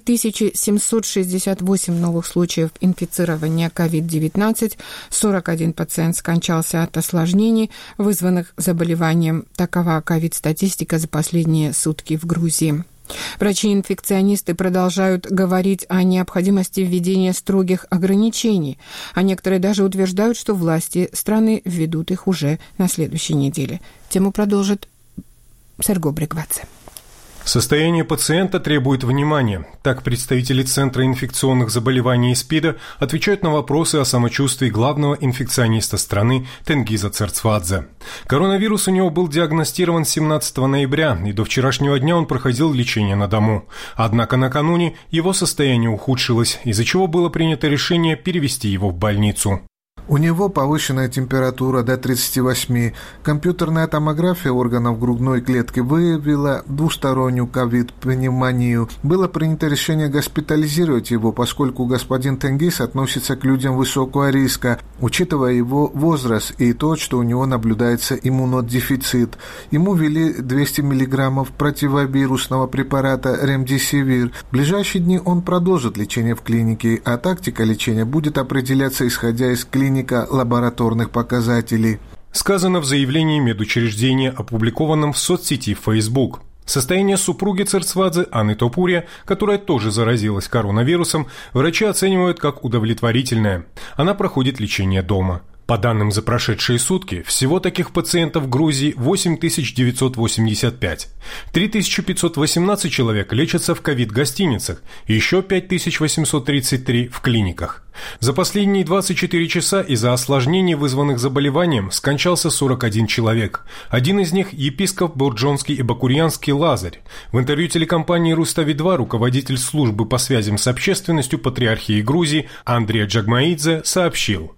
3768 новых случаев инфицирования COVID-19, 41 пациент скончался от осложнений, вызванных заболеванием. Такова COVID-статистика за последние сутки в Грузии. Врачи-инфекционисты продолжают говорить о необходимости введения строгих ограничений, а некоторые даже утверждают, что власти страны введут их уже на следующей неделе. Тему продолжит Серго Бригвадзе. Состояние пациента требует внимания. Так представители Центра инфекционных заболеваний и СПИДа отвечают на вопросы о самочувствии главного инфекциониста страны Тенгиза Церцвадзе. Коронавирус у него был диагностирован 17 ноября, и до вчерашнего дня он проходил лечение на дому. Однако накануне его состояние ухудшилось, из-за чего было принято решение перевести его в больницу. У него повышенная температура до 38. Компьютерная томография органов грудной клетки выявила двустороннюю ковид-пневмонию. Было принято решение госпитализировать его, поскольку господин Тенгиз относится к людям высокого риска, учитывая его возраст и то, что у него наблюдается иммунодефицит. Ему ввели 200 мг противовирусного препарата Ремдисивир. В ближайшие дни он продолжит лечение в клинике, а тактика лечения будет определяться исходя из клиники лабораторных показателей. Сказано в заявлении медучреждения, опубликованном в соцсети Facebook. Состояние супруги Церцвадзе Анны Топурия, которая тоже заразилась коронавирусом, врачи оценивают как удовлетворительное. Она проходит лечение дома. По данным за прошедшие сутки, всего таких пациентов в Грузии 8985. 3518 человек лечатся в ковид-гостиницах, еще 5833 в клиниках. За последние 24 часа из-за осложнений, вызванных заболеванием, скончался 41 человек. Один из них – епископ Борджонский и Бакурьянский Лазарь. В интервью телекомпании «Рустави-2» руководитель службы по связям с общественностью Патриархии Грузии Андрей Джагмаидзе сообщил.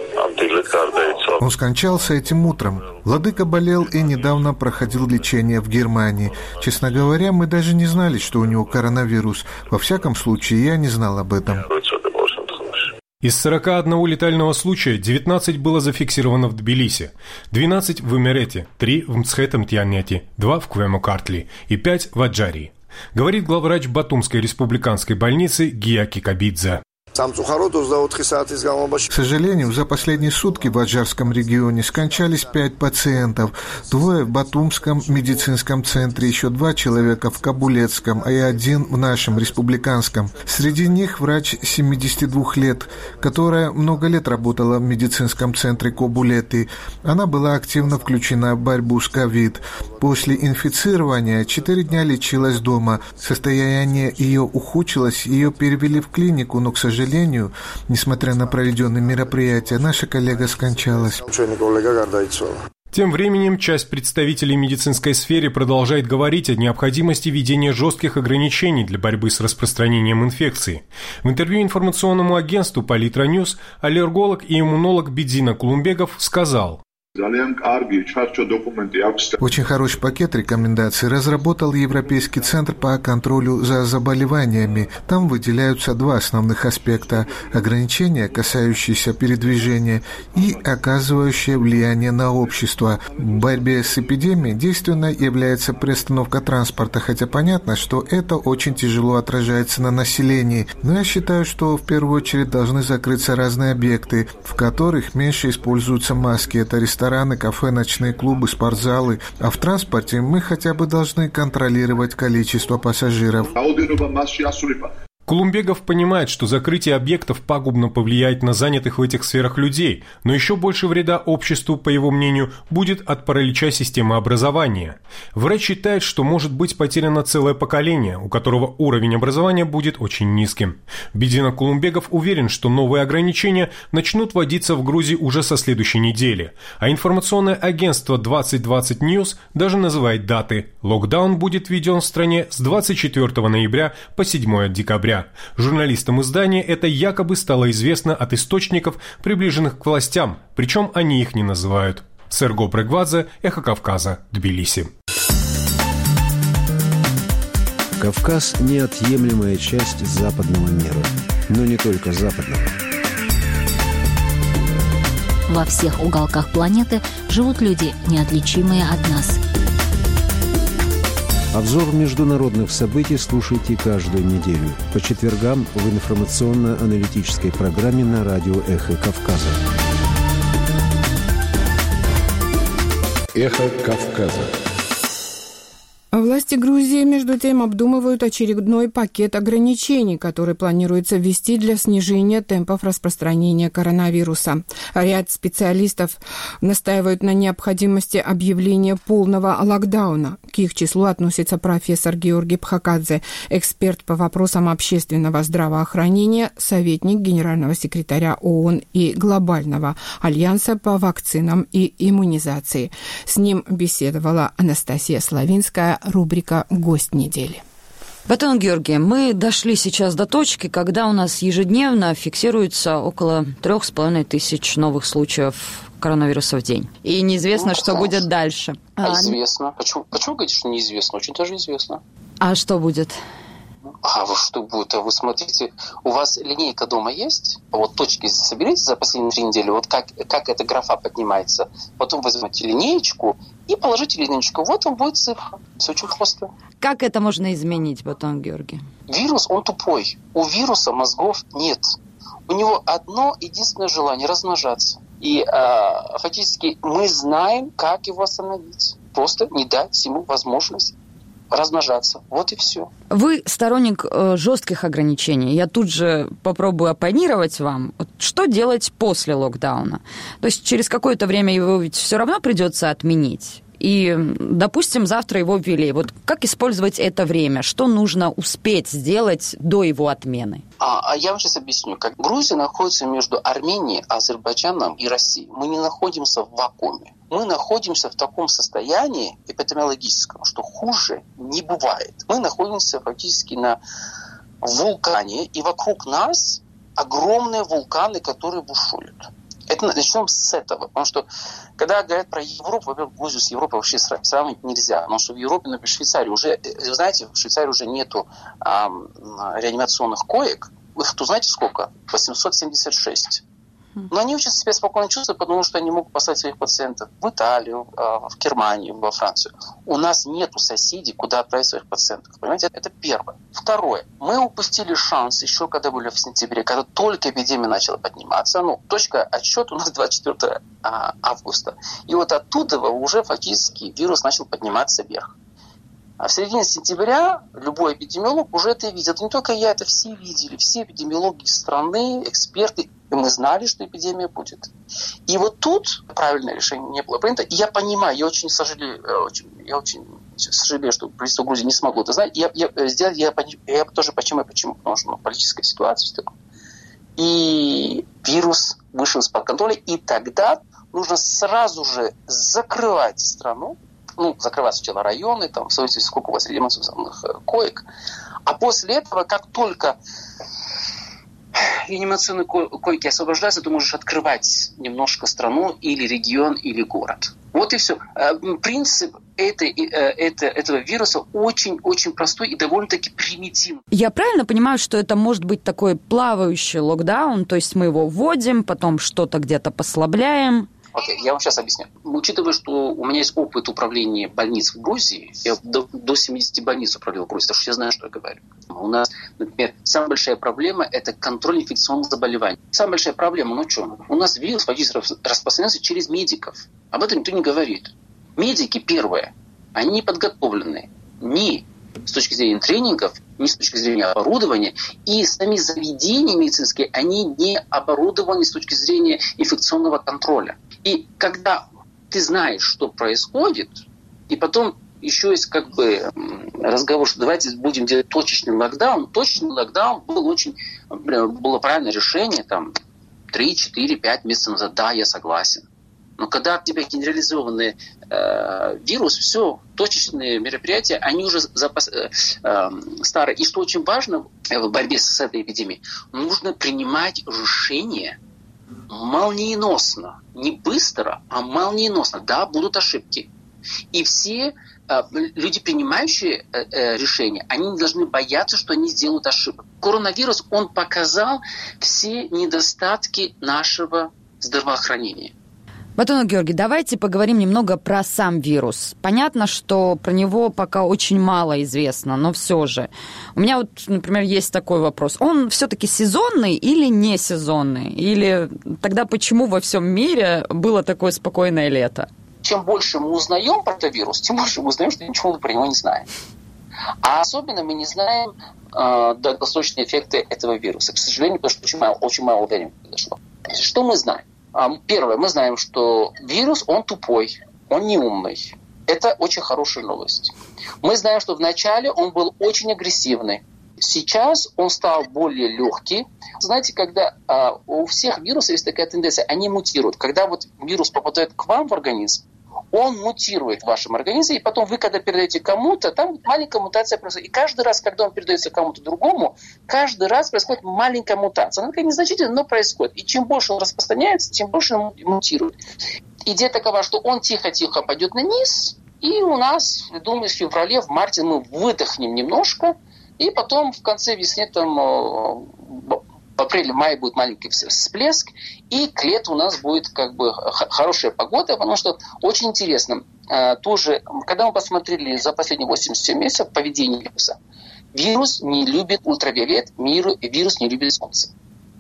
Он скончался этим утром. Владыка болел и недавно проходил лечение в Германии. Честно говоря, мы даже не знали, что у него коронавирус. Во всяком случае, я не знал об этом. Из 41 летального случая 19 было зафиксировано в Тбилиси, 12 в Имерете, 3 в Мцхетем-Тианете, 2 в Квемо-Картли и 5 в Аджарии, говорит главврач Батумской республиканской больницы Гия Кикабидзе. К сожалению, за последние сутки в Аджарском регионе скончались 5 пациентов, 2 в Батумском медицинском центре, еще 2 человека в Кабулетском, и 1 в нашем республиканском. Среди них врач 72 лет, которая много лет работала в медицинском центре Кабулеты. Она была активно включена в борьбу с ковид. После инфицирования 4 дня лечилась дома. Состояние ее ухудшилось, ее перевели в клинику, но, к сожалению, несмотря на проведенные мероприятия, наша коллега скончалась. Тем временем часть представителей медицинской сферы продолжает говорить о необходимости введения жестких ограничений для борьбы с распространением инфекции. В интервью информационному агентству Политра Ньюс аллерголог и иммунолог Бидзина Кулумбегов сказал: очень хороший пакет рекомендаций разработал Европейский центр по контролю за заболеваниями. Там выделяются 2 основных аспекта – ограничения, касающиеся передвижения, и оказывающие влияние на общество. В борьбе с эпидемией действенной является приостановка транспорта, хотя понятно, что это очень тяжело отражается на населении. Но я считаю, что в первую очередь должны закрыться разные объекты, в которых меньше используются маски. Это рестораны, кафе, ночные клубы, спортзалы. А в транспорте мы хотя бы должны контролировать количество пассажиров. Кулумбегов понимает, что закрытие объектов пагубно повлияет на занятых в этих сферах людей, но еще больше вреда обществу, по его мнению, будет от паралича системы образования. Врач считает, что может быть потеряно целое поколение, у которого уровень образования будет очень низким. Бидзина Кулумбегов уверен, что новые ограничения начнут вводиться в Грузии уже со следующей недели, а информационное агентство 2020 News даже называет даты. Локдаун будет введен в стране с 24 ноября по 7 декабря. сентября. Журналистам издания это якобы стало известно от источников, приближенных к властям, причем они их не называют. Серго Брегвадзе, Эхо Кавказа, Тбилиси. Кавказ – неотъемлемая часть западного мира, но не только западного. Во всех уголках планеты живут люди, неотличимые от нас. Обзор международных событий слушайте каждую неделю по четвергам в информационно-аналитической программе на радио «Эхо Кавказа». «Эхо Кавказа». Власти Грузии, между тем, обдумывают очередной пакет ограничений, который планируется ввести для снижения темпов распространения коронавируса. Ряд специалистов настаивают на необходимости объявления полного локдауна. К их числу относится профессор Георгий Пхакадзе, эксперт по вопросам общественного здравоохранения, советник генерального секретаря ООН и Глобального альянса по вакцинам и иммунизации. С ним беседовала Анастасия Славинская, рубрика «Гость недели». Батон Георгий, мы дошли сейчас до точки, когда у нас ежедневно фиксируется около 3500 новых случаев коронавируса в день. И неизвестно, что будет дальше. Известно. Почему говорите, что неизвестно? Очень даже известно. А что будет? Что будет? Вы смотрите, у вас линейка дома есть? Вот точки соберите за последние 3 недели, вот как эта графа поднимается. Потом возьмете линеечку и положите линеечку. Вот он будет цифра. Все очень просто. Как это можно изменить, Батон Георгий? Вирус, он тупой. У вируса мозгов нет. У него одно единственное желание – размножаться. И фактически мы знаем, как его остановить. Просто не дать ему возможность размножаться. Вот и все. Вы сторонник жестких ограничений. Я тут же попробую оппонировать вам. Что делать после локдауна? То есть через какое-то время его ведь все равно придется отменить. И, допустим, завтра его ввели. Вот как использовать это время? Что нужно успеть сделать до его отмены? Я вам сейчас объясню. Как Грузия находится между Арменией, Азербайджаном и Россией. Мы не находимся в вакууме. Мы находимся в таком состоянии эпидемиологическом, что хуже не бывает. Мы находимся фактически на вулкане, и вокруг нас огромные вулканы, которые бушуют. Начнем с этого, потому что когда говорят про Европу, во-первых, Грузию с Европой вообще сравнивать нельзя, потому что в Европе, например, в Швейцарии уже, знаете, в Швейцарии уже нету реанимационных коек, их, знаете сколько? 876. Но они очень себя спокойно чувствуют, потому что они могут послать своих пациентов в Италию, в Германию, во Францию. У нас нету соседей, куда отправить своих пациентов. Понимаете, это первое. Второе. Мы упустили шанс еще, когда были в сентябре, когда только эпидемия начала подниматься. Точка отсчета у нас 24 августа. И вот оттуда уже фактически вирус начал подниматься вверх. А в середине сентября любой эпидемиолог уже это видел. Это не только я, это все видели. Все эпидемиологи страны, эксперты. И мы знали, что эпидемия будет. И вот тут правильное решение не было принято. И я понимаю, я очень сожалею, что правительство Грузии не смогло это знать. Я тоже почему? Потому что политическая ситуация. И вирус вышел из-под контроля. И тогда нужно сразу же закрывать страну. Закрывать сначала районы, в зависимости, сколько у вас реанимационных коек. А после этого, как только реанимационные койки освобождаются, ты можешь открывать немножко страну или регион, или город. Вот и все. Принцип этого вируса очень-очень простой и довольно-таки примитивный. Я правильно понимаю, что это может быть такой плавающий локдаун, то есть мы его вводим, потом что-то где-то послабляем? Окей, я вам сейчас объясню. Учитывая, что у меня есть опыт управления больниц в Грузии, я до 70 больниц управлял в Грузии, потому что я знаю, что я говорю. У нас, например, самая большая проблема – это контроль инфекционных заболеваний. Самая большая проблема, у нас вирус фактически распространяется через медиков. Об этом никто не говорит. Медики, первое, они не подготовлены ни с точки зрения тренингов, ни с точки зрения оборудования, и сами заведения медицинские, они не оборудованы с точки зрения инфекционного контроля. И когда ты знаешь, что происходит, и потом еще есть разговор, что давайте будем делать точечный локдаун. Точечный локдаун было правильное решение 3, 4, 5 месяцев назад. Да, я согласен. Но когда у тебя генерализованный вирус, все, точечные мероприятия, они уже старые. И что очень важно в борьбе с этой эпидемией, нужно принимать решения молниеносно. Не быстро, а молниеносно. Да, будут ошибки. И все люди, принимающие решения, они не должны бояться, что они сделают ошибку. Коронавирус, он показал все недостатки нашего здравоохранения. Батонов Георгий, давайте поговорим немного про сам вирус. Понятно, что про него пока очень мало известно, но все же. У меня вот, например, есть такой вопрос. Он все-таки сезонный или не сезонный? Или тогда почему во всем мире было такое спокойное лето? Чем больше мы узнаем про этот вирус, тем больше мы узнаем, что ничего про него не знаем. А особенно мы не знаем долгосрочные эффекты этого вируса. К сожалению, потому что очень мало времени произошло. Что мы знаем? Первое, мы знаем, что вирус, он тупой, он не умный. Это очень хорошая новость. Мы знаем, что вначале он был очень агрессивный. Сейчас он стал более легкий. Знаете, когда у всех вирусов есть такая тенденция, они мутируют. Когда вот вирус попадает к вам в организм, он мутирует в вашем организме, и потом вы, когда передаете кому-то, там маленькая мутация происходит. И каждый раз, когда он передается кому-то другому, каждый раз происходит маленькая мутация. Она такая незначительная, но происходит. И чем больше он распространяется, тем больше он мутирует. Идея такова, что он тихо-тихо пойдет на низ, и у нас, я думаю, в феврале, в марте мы выдохнем немножко, и потом в конце весны, в апреле-мае будет маленький всплеск, и к лету у нас будет как бы хорошая погода, потому что очень интересно, тоже, когда мы посмотрели за последние 87 месяцев поведение вируса, вирус не любит ультрафиолет, вирус не любит солнце.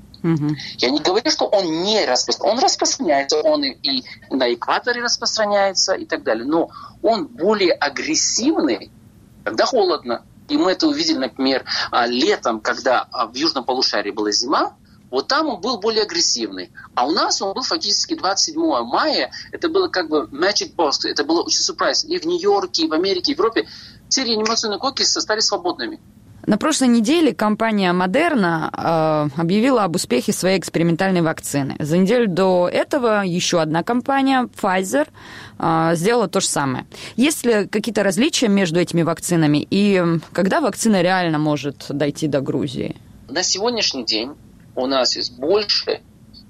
Я не говорю, что он не распространяется. Он распространяется, он и на экваторе распространяется и так далее, но он более агрессивный, когда холодно. И мы это увидели, например, летом, когда в южном полушарии была зима, вот там он был более агрессивный. А у нас он был фактически 27 мая, это было как бы magic box, это было очень сюрприз. И в Нью-Йорке, и в Америке, и в Европе все реанимационные койки стали свободными. На прошлой неделе компания Moderna объявила об успехе своей экспериментальной вакцины. За неделю до этого еще одна компания, Pfizer, сделала то же самое. Есть ли какие-то различия между этими вакцинами? И когда вакцина реально может дойти до Грузии? На сегодняшний день у нас есть больше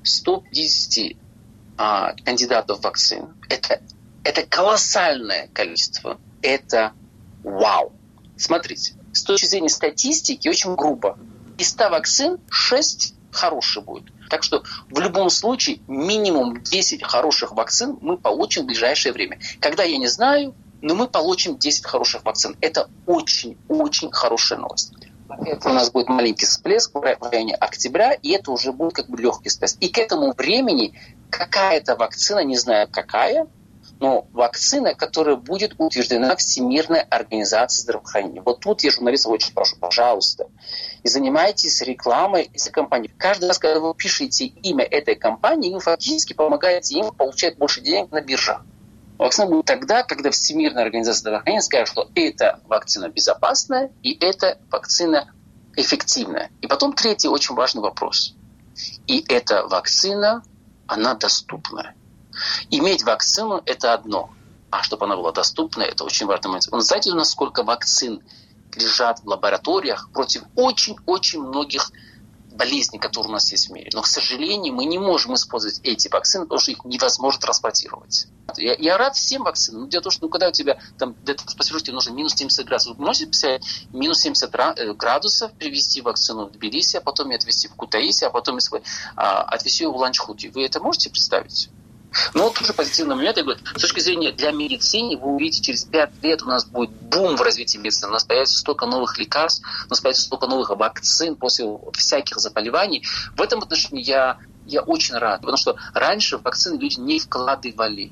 150 кандидатов вакцин. Это колоссальное количество. Это вау. Смотрите. С точки зрения статистики, очень грубо. Из 100 вакцин 6 хорошие будет. Так что в любом случае минимум 10 хороших вакцин мы получим в ближайшее время. Когда, я не знаю, но мы получим 10 хороших вакцин. Это очень-очень хорошая новость. Это у нас будет маленький всплеск в районе октября, и это уже будет как бы легкий всплеск. И к этому времени какая-то вакцина, не знаю какая, но вакцина, которая будет утверждена Всемирной организацией здравоохранения. Вот тут я журналистов очень прошу, пожалуйста, и занимайтесь рекламой этой компании. Каждый раз, когда вы пишете имя этой компании, вы фактически помогаете им получать больше денег на биржах. Вакцина будет тогда, когда Всемирная организация здравоохранения скажет, что эта вакцина безопасная и эта вакцина эффективная. И потом третий очень важный вопрос. И эта вакцина, она доступная. Иметь вакцину – это одно, а чтобы она была доступна, это очень важный момент. Вы знаете, у нас сколько вакцин лежат в лабораториях против очень-очень многих болезней, которые у нас есть в мире. Но, к сожалению, мы не можем использовать эти вакцины, потому что их невозможно транспортировать. Я рад всем вакцинам. Но дело в том, что когда у тебя там для транспортировки нужно минус 70 градусов, вы можете минус 70 градусов привезти вакцину в Тбилиси, а потом ее отвезти в Кутаиси, а потом отвезти ее в Ланчхуте. Вы это можете представить? Но тоже позитивный момент, я говорю, с точки зрения для медицины, вы увидите, через 5 лет у нас будет бум в развитии медицины, у нас появится столько новых лекарств, у нас появится столько новых вакцин после всяких заболеваний. В этом отношении я очень рад, потому что раньше в вакцины люди не вкладывали.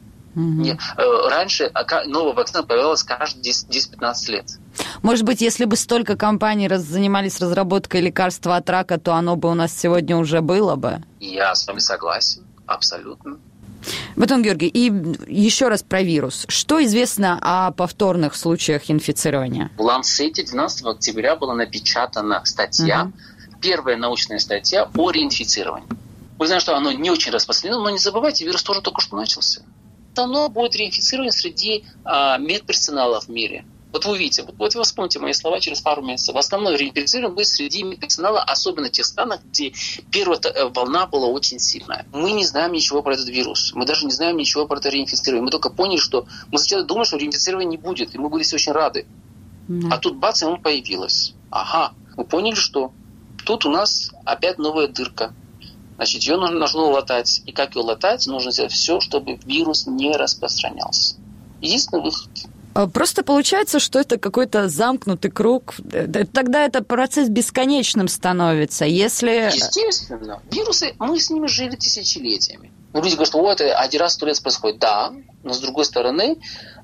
Раньше новая вакцина появлялась каждые 10-15 лет. Может быть, если бы столько компаний занимались разработкой лекарства от рака, то оно бы у нас сегодня уже было бы? Я с вами согласен, абсолютно. Батон Георгий, и еще раз про вирус. Что известно о повторных случаях инфицирования? В Ланцете 12 октября была напечатана статья, первая научная статья о реинфицировании. Мы знаем, что оно не очень распространено, но не забывайте, вирус тоже только что начался. Оно будет реинфицировано среди медперсонала в мире. Вот вы увидите, вот вы вспомните мои слова через пару месяцев. В основном реинфицирован будет среди медперсонала, особенно в тех странах, где первая волна была очень сильная. Мы не знаем ничего про этот вирус. Мы даже не знаем ничего про это реинфицирование. Мы только поняли, что мы сначала думали, что реинфицирования не будет, и мы были все очень рады. А тут бац, и он появилась. Ага, мы поняли, что тут у нас опять новая дырка. Значит, ее нужно латать. И как ее латать? Нужно сделать все, чтобы вирус не распространялся. Единственный выход. Просто получается, что это какой-то замкнутый круг. Тогда это процесс бесконечным становится. Если... Естественно. Вирусы, мы с ними жили тысячелетиями. Люди говорят, что это один раз в 100 лет происходит. Да, но с другой стороны,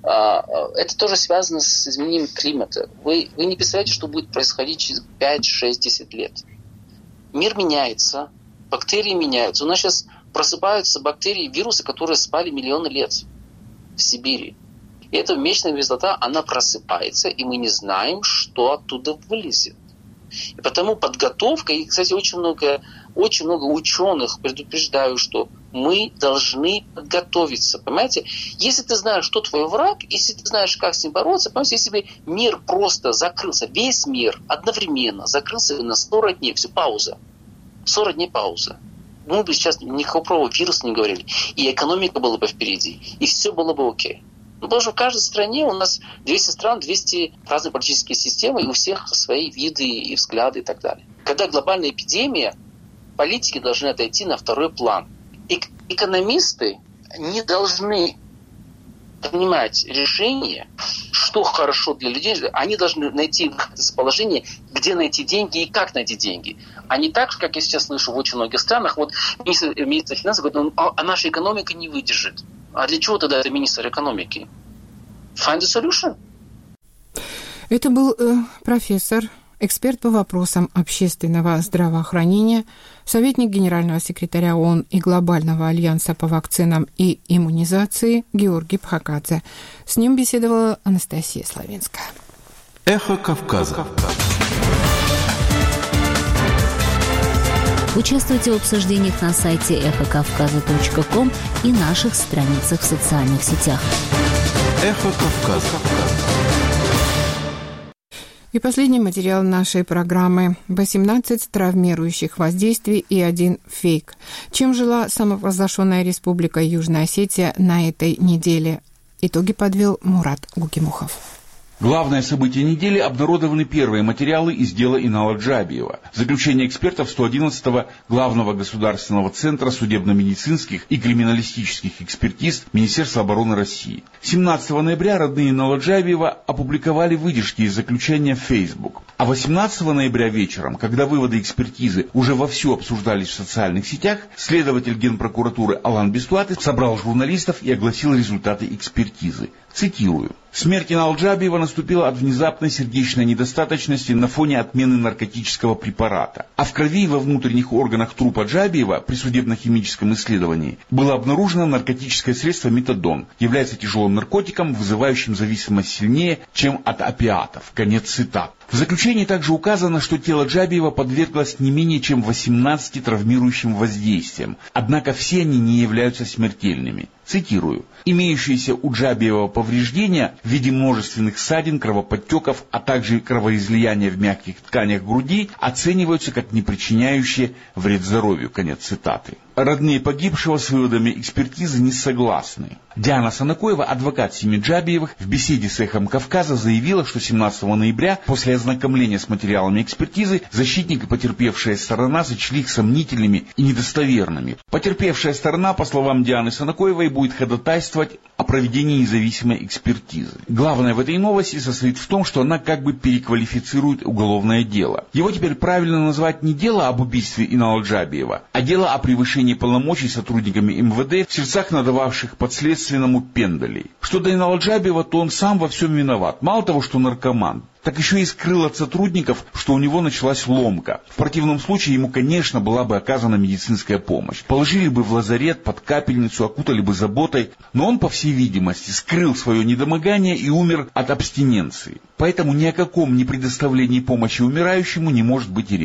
это тоже связано с изменением климата. Вы не представляете, что будет происходить через 5, 6, 10 лет. Мир меняется, бактерии меняются. У нас сейчас просыпаются бактерии, вирусы, которые спали миллионы лет в Сибири. И эта месячная мерзлота, она просыпается, и мы не знаем, что оттуда вылезет. И потому подготовка, и, кстати, очень много ученых предупреждают, что мы должны подготовиться, понимаете? Если ты знаешь, что твой враг, если ты знаешь, как с ним бороться, понимаете, если бы мир просто закрылся, весь мир одновременно закрылся на 40 дней, все, пауза. 40 дней пауза. Мы бы сейчас никакого вируса не говорили. И экономика была бы впереди, и все было бы окей. Потому что в каждой стране у нас 200 стран, 200 разных политических систем, и у всех свои виды и взгляды и так далее. Когда глобальная эпидемия, политики должны отойти на второй план. Экономисты не должны принимать решения, что хорошо для людей. Они должны найти выход из положения, где найти деньги и как найти деньги. А не так, как я сейчас слышу в очень многих странах. Вот министр финансов говорит, а наша экономика не выдержит. А для чего тогда это министр экономики? Find a solution. Это был профессор, эксперт по вопросам общественного здравоохранения, советник генерального секретаря ООН и Глобального альянса по вакцинам и иммунизации Георгий Пхакадзе. С ним беседовала Анастасия Славинская. Эхо Кавказа. Участвуйте в обсуждениях на сайте эхокавказа.ком и наших страницах в социальных сетях. Эхо Кавказа. И последний материал нашей программы. 18 травмирующих воздействий и 1 фейк. Чем жила самопровозглашенная республика Южная Осетия на этой неделе? Итоги подвел Мурат Гукимухов. Главное событие недели – обнародованы первые материалы из дела Инала Джабиева. Заключение экспертов 111-го Главного государственного центра судебно-медицинских и криминалистических экспертиз Министерства обороны России. 17 ноября родные Инала Джабиева опубликовали выдержки из заключения в Facebook. А 18 ноября вечером, когда выводы экспертизы уже вовсю обсуждались в социальных сетях, следователь Генпрокуратуры Алан Бестуаты собрал журналистов и огласил результаты экспертизы. Цитирую. Смерть Инала Джабиева наступила от внезапной сердечной недостаточности на фоне отмены наркотического препарата. А в крови и во внутренних органах трупа Джабиева при судебно-химическом исследовании было обнаружено наркотическое средство метадон, является тяжелым наркотиком, вызывающим зависимость сильнее, чем от опиатов. Конец цитат. В заключении также указано, что тело Джабиева подверглось не менее чем 18 травмирующим воздействиям, однако все они не являются смертельными. Цитирую. Имеющиеся у Джабиева повреждения в виде множественных ссадин, кровоподтеков, а также кровоизлияния в мягких тканях груди оцениваются как не причиняющие вред здоровью. Конец цитаты. Родные погибшего с выводами экспертизы не согласны. Диана Санакоева, адвокат семьи Джабиевых, в беседе с «Эхом Кавказа» заявила, что 17 ноября, после ознакомления с материалами экспертизы, защитник и потерпевшая сторона сочли их сомнительными и недостоверными. Потерпевшая сторона, по словам Дианы Санакоевой, будет ходатайствовать о проведении независимой экспертизы. Главное в этой новости состоит в том, что она как бы переквалифицирует уголовное дело. Его теперь правильно назвать не дело об убийстве Инала Джабиева, а дело о превышении полномочий сотрудниками МВД, в сердцах надававших подследственному пендалей. Что до Инала Джабиева, то он сам во всем виноват. Мало того, что наркоман, так еще и скрыл от сотрудников, что у него началась ломка. В противном случае ему, конечно, была бы оказана медицинская помощь. Положили бы в лазарет, под капельницу, окутали бы заботой. Но он, по всей видимости, скрыл свое недомогание и умер от абстиненции. Поэтому ни о каком непредоставлении помощи умирающему не может быть и речи.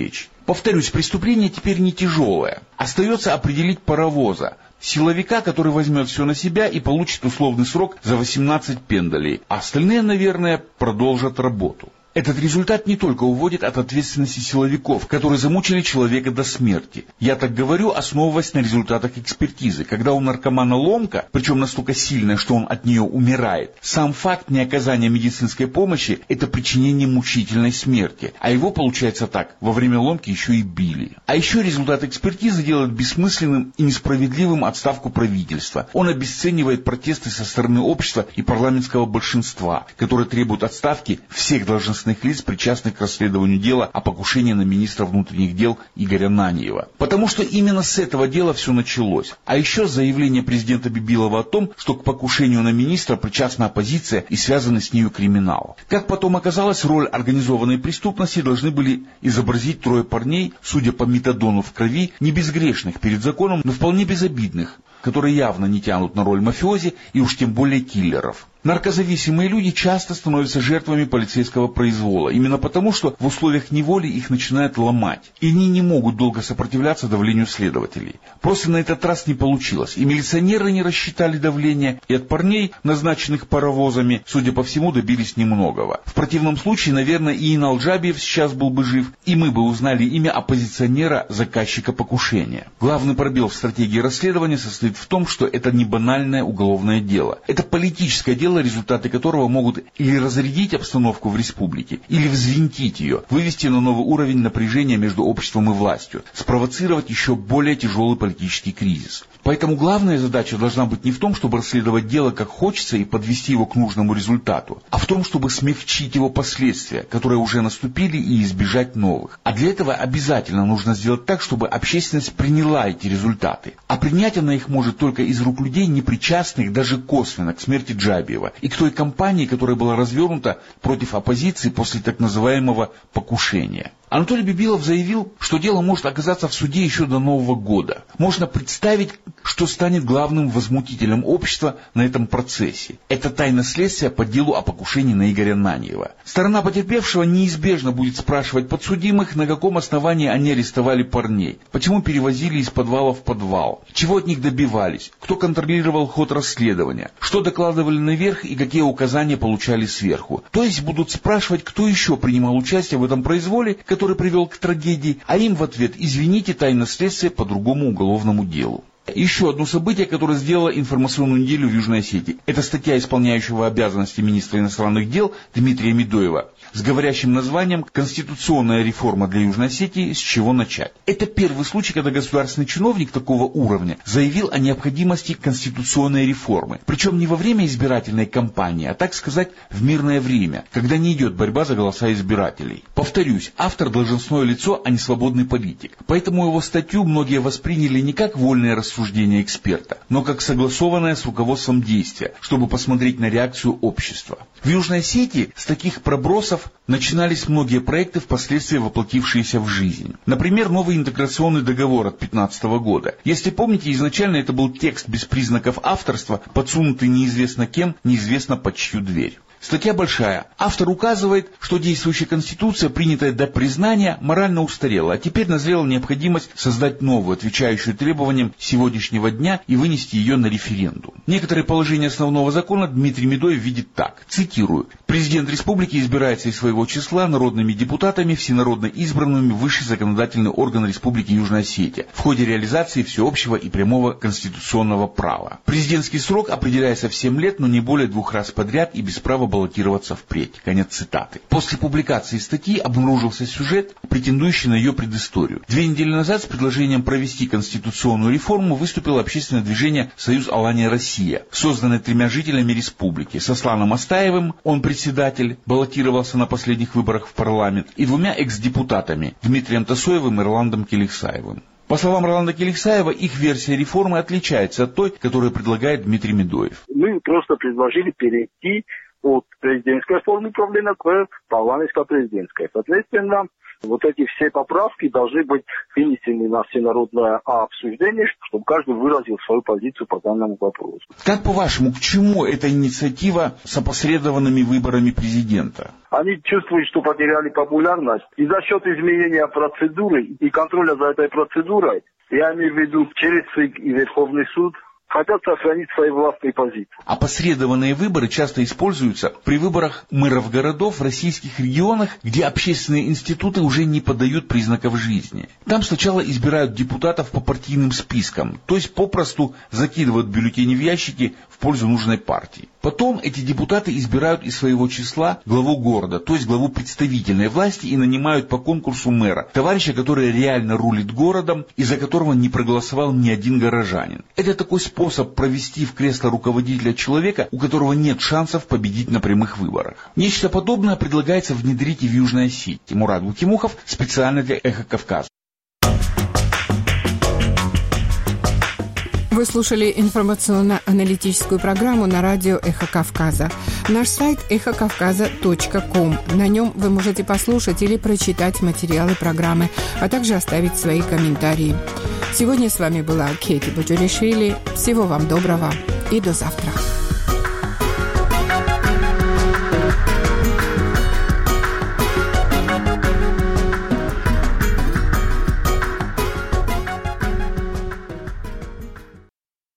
Повторюсь, преступление теперь не тяжелое. Остается определить паровоза. Силовика, который возьмет все на себя и получит условный срок за 18 пендалей. А остальные, наверное, продолжат работу. Этот результат не только уводит от ответственности силовиков, которые замучили человека до смерти. Я так говорю, основываясь на результатах экспертизы. Когда у наркомана ломка, причем настолько сильная, что он от нее умирает, сам факт неоказания медицинской помощи – это причинение мучительной смерти. А его, получается так, во время ломки еще и били. А еще результат экспертизы делает бессмысленным и несправедливым отставку правительства. Он обесценивает протесты со стороны общества и парламентского большинства, которые требуют отставки всех должностных лиц, причастных к расследованию дела о покушении на министра внутренних дел Игоря Наньева. Потому что именно с этого дела все началось. А еще заявление президента Бибилова о том, что к покушению на министра причастна оппозиция и связаны с нею криминал. Как потом оказалось, роль организованной преступности должны были изобразить трое парней, судя по метадону в крови, не безгрешных перед законом, но вполне безобидных, которые явно не тянут на роль мафиози и уж тем более киллеров. Наркозависимые люди часто становятся жертвами полицейского произвола, именно потому, что в условиях неволи их начинают ломать, и они не могут долго сопротивляться давлению следователей. Просто на этот раз не получилось, и милиционеры не рассчитали давление, и от парней, назначенных паровозами, судя по всему, добились немногого. В противном случае, наверное, и Иналджабиев сейчас был бы жив, и мы бы узнали имя оппозиционера-заказчика покушения. Главный пробел в стратегии расследования состоит в том, что это не банальное уголовное дело. Это политическое дело, результаты которого могут или разрядить обстановку в республике, или взвинтить ее, вывести на новый уровень напряжения между обществом и властью, спровоцировать еще более тяжелый политический кризис. Поэтому главная задача должна быть не в том, чтобы расследовать дело как хочется и подвести его к нужному результату, а в том, чтобы смягчить его последствия, которые уже наступили, и избежать новых. А для этого обязательно нужно сделать так, чтобы общественность приняла эти результаты. А принять она их может только из рук людей, не причастных даже косвенно к смерти Джабиева и к той кампании, которая была развернута против оппозиции после так называемого покушения. Анатолий Бибилов заявил, что дело может оказаться в суде еще до Нового года. Можно представить, что станет главным возмутителем общества на этом процессе. Это тайна следствия по делу о покушении на Игоря Наньева. Сторона потерпевшего неизбежно будет спрашивать подсудимых, на каком основании они арестовали парней, почему перевозили из подвала в подвал, чего от них добивались, кто контролировал ход расследования, что докладывали наверх и какие указания получали сверху. То есть будут спрашивать, кто еще принимал участие в этом произволе, который привел к трагедии, а им в ответ: извините, тайна следствия по другому уголовному делу. Еще одно событие, которое сделало информационную неделю в Южной Осетии. Это статья исполняющего обязанности министра иностранных дел Дмитрия Медоева с говорящим названием «Конституционная реформа для Южной Осетии. С чего начать?». Это первый случай, когда государственный чиновник такого уровня заявил о необходимости конституционной реформы. Причем не во время избирательной кампании, а, так сказать, в мирное время, когда не идет борьба за голоса избирателей. Повторюсь, автор должностное лицо, а не свободный политик. Поэтому его статью многие восприняли не как вольное рассуждение эксперта, но как согласованное с руководством действия, чтобы посмотреть на реакцию общества. В Южной Осетии с таких пробросов начинались многие проекты, впоследствии воплотившиеся в жизнь. Например, новый интеграционный договор от 2015 года. Если помните, изначально это был текст без признаков авторства, подсунутый неизвестно кем, неизвестно под чью дверь. Статья большая. Автор указывает, что действующая конституция, принятая до признания, морально устарела, а теперь назрела необходимость создать новую, отвечающую требованиям сегодняшнего дня, и вынести ее на референдум. Некоторые положения основного закона Дмитрий Медоев видит так. Цитирую. «Президент республики избирается из своего числа народными депутатами, всенародно избранными в высший законодательный орган Республики Южная Осетия в ходе реализации всеобщего и прямого конституционного права. Президентский срок определяется в 7 лет, но не более 2 раз подряд и без права баллотироваться впредь». Конец цитаты. После публикации статьи обнаружился сюжет, претендующий на ее предысторию. 2 недели назад с предложением провести конституционную реформу выступило общественное движение «Союз Алания Россия», созданное 3 жителями республики: Сосланом Астаевым, он председатель, баллотировался на последних выборах в парламент, и 2 экс-депутатами: Дмитрием Тасоевым и Роландом Келихсаевым. По словам Роланда Келихсаева, их версия реформы отличается от той, которую предлагает Дмитрий Медоев. Мы просто предложили перейти от президентской формы управления к парламентско-президентской. Соответственно, Вот эти все поправки должны быть вынесены на всенародное обсуждение, чтобы каждый выразил свою позицию по данному вопросу. Как по-вашему, к чему эта инициатива с опосредованными выборами президента? Они чувствуют, что потеряли популярность. И за счет изменения процедуры и контроля за этой процедурой, я имею в виду через ЦИК и Верховный суд, хотят сохранить свои властные позиции. Опосредованные выборы часто используются при выборах мэров городов в российских регионах, где общественные институты уже не подают признаков жизни. Там сначала избирают депутатов по партийным спискам, то есть попросту закидывают бюллетени в ящики в пользу нужной партии. Потом эти депутаты избирают из своего числа главу города, то есть главу представительной власти, и нанимают по конкурсу мэра, товарища, который реально рулит городом и за которого не проголосовал ни один горожанин. Это такой способ провести в кресло руководителя человека, у которого нет шансов победить на прямых выборах. Нечто подобное предлагается внедрить и в Южной Осетии. Мурат Бутимухов специально для «Эхо Кавказа». Вы слушали информационно-аналитическую программу на радио «Эхо Кавказа». Наш сайт эхокавказа.ком. На нем вы можете послушать или прочитать материалы программы, а также оставить свои комментарии. Сегодня с вами была Кейти Баджуришвили. Всего вам доброго и до завтра.